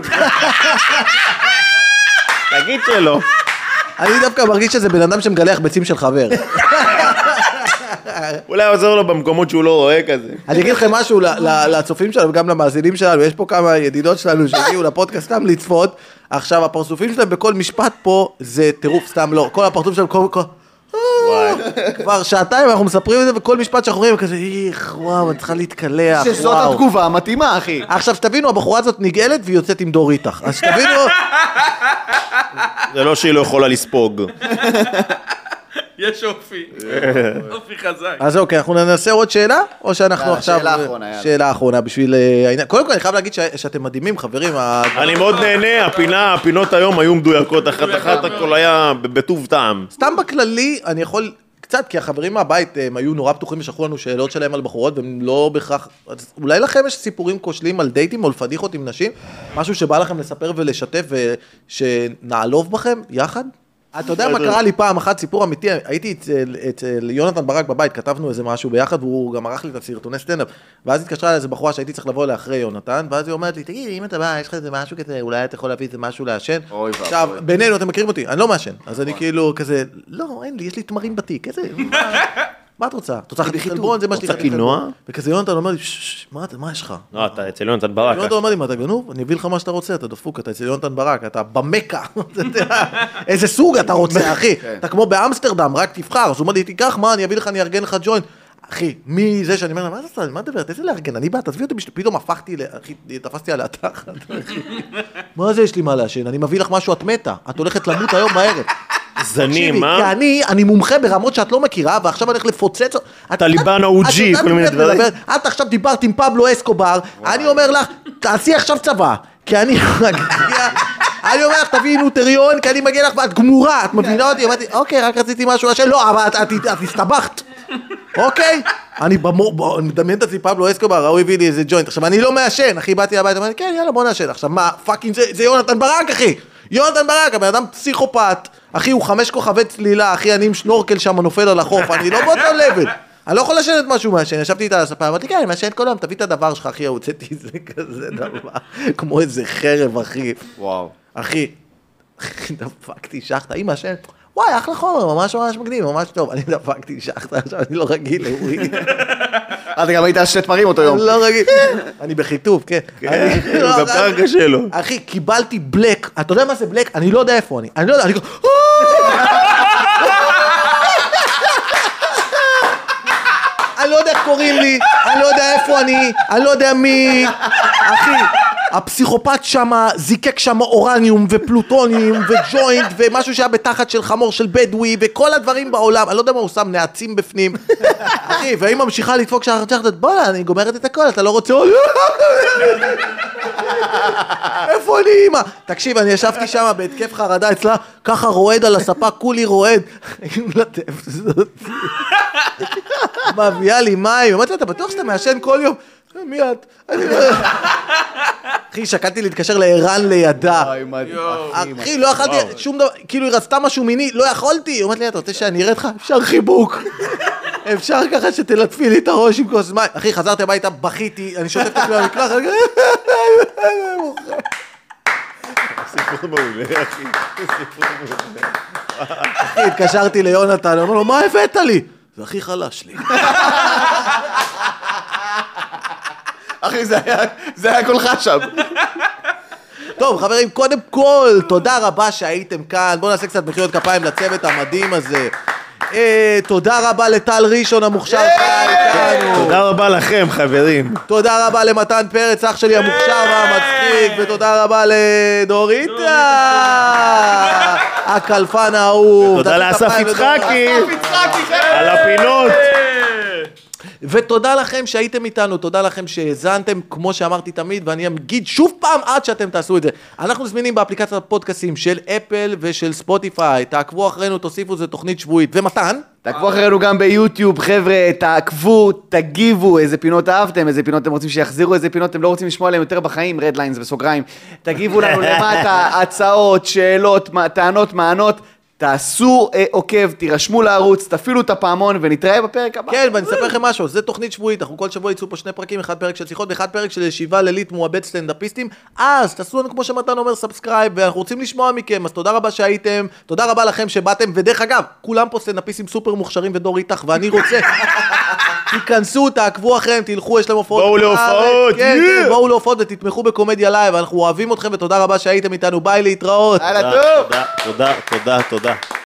תגיד שלא. אני דווקא מרגיש שזה בן אדם שמגלח ביצים של חבר. אולי עוזר לו במקומות שהוא לא רואה כזה. אני אגיד לכם משהו ל- ל- לצופים שלנו וגם למאזינים שלנו, יש פה כמה ידידות שלנו שהגיעו לפודקאסט סתם לצפות, עכשיו הפרצופים שלהם בכל משפט פה זה טירוף, סתם לא, כל הפרצוף שלהם, כל... כל- כבר שעתיים אנחנו מספרים את זה וכל משפט שאנחנו רואים כזה, איך, וואו, אני צריכה להתקלח, שזאת וואו. התגובה המתאימה, אחי. עכשיו שתבינו, הבחורה הזאת נגאלת והיא יוצאת עם דור איתך, אז שתבינו, זה לא שהיא לא יכולה לספוג. יש אופי. אופי חזק. אז אוקיי, אנחנו ננסה עוד שאלה, או שאנחנו יאללה, עכשיו... שאלה אחרונה, יאללה. שאלה אחרונה בשביל אה, העניין, קודם כל אני חייב להגיד ש- שאתם מדהימים, חברים, הדבר- אני מאוד נהנה, הפינה, הפינות היום היו מדויקות, אחת אחת הכל היה בטוב טעם. סתם בכללי, אני יכול קצת, כי החברים מהבית הם היו נורא פתוחים ושלחו לנו שאלות שלהם על בחורות, והם לא בהכרח... אז אולי לכם יש סיפורים כושלים על דייטים או לפדיחות עם נשים? משהו שבא לכם לספר ולשתף ושנעלוב בכם יחד? אתה יודע מה קרה לי פעם אחת, סיפור אמיתי, הייתי אצל, אצל יונתן ברק בבית, כתבנו איזה משהו ביחד, והוא גם ערך לי את הסרטוני סטנדאפ, ואז התקשרה לאיזה בחורה שהייתי צריך לבוא אליה אחרי יונתן, ואז היא אומרת לי, תגיד, אם אתה בא, יש לך איזה משהו כזה, אולי אתה יכול להביא איזה משהו לעשן? אוי ואבוי. עכשיו, בינינו, אתם מכירים אותי, אני לא מעשן, אז אני כאילו כזה, לא, אין לי, יש לי תמרים בתיק, איזה, מה- מה את רוצה? את רוצה חתיך חלבון, זה מה שלי. רוצה חתיך קינוע? חלבון. וכזה יונתן אומר לי, "ששש, מה אתה- מה יש לך? לא, אתה אצל יונתן ברק. יונתן אומר לי, מה אתה גנוב? אני אביא לך מה שאתה רוצה, אתה דפוק, אתה אצל יונתן ברק, אתה במקה. אתה יודע, איזה סוג אתה רוצה, אחי? אתה כמו באמסטרדם, רק תבחר. אז הוא אומר לי, תיקח, מה, אני אביא לך, אני אארגן לך ג'וינט. אחי, מי זה שאני אומר לה, מה זה, מה מדברת, איזה לארגן? אני בא, תעזבי אותי, בשביל- פתאום הפכתי, ל- אחי, תפסתי עליה תחת. אחי. מה זה יש לי מה לעשן? אני מביא לך משהו, את מתה. את הולכת למות היום בערב. זנים, תקשיבי, כי מה? אני, אני מומחה ברמות שאת לא מכירה, ועכשיו אני הולך לפוצץ... את- טליבן את- או את ג'י, יודעת כל מיני מי את דברים. מדברת? את עכשיו דיברת עם פבלו אסקובר, אני אומר לך, תעשי עכשיו צבא, כי אני מגיע... אני אומר לך, תביאי נוטריון, כי אני מגיע לך ואת גמורה, את מבינה אותי? אמרתי, אוקיי, רק רציתי משהו לשם, לא, אבל את- את את הסתבכת. אוקיי? אני במו- ב- אני מדמיין את עצמי פבלו אסקובר, הוא הביא לי איזה ג'וינט. עכשיו, אני לא מעשן, אחי, באתי לבית, אמרתי, כן, יאללה, בוא נעשן. עכשיו, מה, פאקינג, זה זה יונתן ברק, אחי. יונתן ברק, הבן אדם פסיכופת, אחי, הוא חמש כוכבי צלילה, אחי, אני עם שנורקל שם נופל על החוף, אני לא באותו לבל. אני לא יכול לשן את משהו מעשן, ישבתי איתה על הספה, אמרתי, כן, אני מעשן כל היום, תביא את הדבר שלך, אחי, הוצאתי את זה כזה דבר, כמו איזה חרב, אחי. וואו. אחי, דפקתי שחטה, היא מעשן, וואי, אחלה חומר, ממש ממש מגניב, ממש טוב, אני דפקתי שחטה, עכשיו אני לא רגיל להוריד. אתה גם היית על שני תמרים אותו יום. אני לא רגיל, אני בחיטוב, כן. אני- הוא גם ככה קשה לו. אחי, קיבלתי בלק, אתה יודע מה זה בלק? אני לא יודע איפה אני, אני לא יודע, אני go, אני לא יודע איך קוראים לי, אני לא יודע איפה אני, אני לא יודע מי, אחי, הפסיכופת שמה זיקק שמה אורניום ופלוטוניום וג'וינט ומשהו שהיה בתחת של חמור של בדואי וכל הדברים בעולם, אני לא יודע מה הוא שם, נעצים בפנים, אחי, והיא ממשיכה לדפוק שחטת, בוא'לה, אני גומרת את הכל, אתה לא רוצה עוד, איפה איפה אני אימא? תקשיב, אני ישבתי שם בהתקף חרדה אצלה, ככה רועד על הספה, כולי רועד. מביאה לי מים, אמרתי לה, אתה בטוח שאתה מעשן כל יום? מי את? אחי, שקלתי להתקשר לערן לידה. אחי, לא יכולתי, שום דבר, כאילו היא רצתה משהו מיני, לא יכולתי. אמרתי לי, אתה רוצה שאני אראה לך? אפשר חיבוק. אפשר ככה שתלטפי לי את הראש עם כוס מים. אחי, חזרתי הביתה, בכיתי, אני שוטף את עצמי במקלחת. סיפור מעולה, אחי. סיפור מעולה. אחי, התקשרתי ליונתן, אמר לו, מה הבאת לי? זה הכי חלש לי. אחי, זה היה, זה היה קולך שם. טוב, חברים, קודם כל, תודה רבה שהייתם כאן. בואו נעשה קצת מחיאות כפיים לצוות המדהים הזה. אה, תודה רבה לטל ראשון המוכשר כאן. תודה רבה לכם, חברים. תודה רבה למתן פרץ, אח שלי המוכשר והמצחיק, ותודה רבה לדוריטה, הקלפן האהוב. תודה לאסף יצחקי על הפינות. ותודה לכם שהייתם איתנו, תודה לכם שהזנתם, כמו שאמרתי תמיד, ואני אגיד שוב פעם עד שאתם תעשו את זה. אנחנו זמינים באפליקציית הפודקאסים של אפל ושל ספוטיפיי, תעקבו אחרינו, תוסיפו, זה תוכנית שבועית. ומתן? תעקבו אחרינו גם ביוטיוב, חבר'ה, תעקבו, תגיבו, איזה פינות אהבתם, איזה פינות אתם רוצים שיחזירו, איזה פינות אתם לא רוצים לשמוע עליהם יותר בחיים, רדליינס וסוגריים. תגיבו לנו למטה, הצעות, שאלות, טענות, מענות. תעשו אה, עוקב, תירשמו לערוץ, תפעילו את הפעמון ונתראה בפרק הבא. כן, ואני אספר לכם משהו, זה תוכנית שבועית, אנחנו כל שבוע יצאו פה שני פרקים, אחד פרק של שיחות ואחד פרק של ישיבה לילית מועבד סטנדאפיסטים, אז תעשו לנו כמו שמתן אומר סאבסקרייב, ואנחנו רוצים לשמוע מכם, אז תודה רבה שהייתם, תודה רבה לכם שבאתם, ודרך אגב, כולם פה סטנדאפיסטים סופר מוכשרים ודור איתך, ואני רוצה, תיכנסו, תעקבו אחריהם, תלכו, יש להם הופעות. בואו להופעות, כן, כן, בואו להופעות ותתמכו בקומדיה לייב, אנחנו אוהבים אתכם ותודה רבה שהייתם איתנו, ביי להתראות. הלאה, טוב. תודה, תודה, תודה, תודה.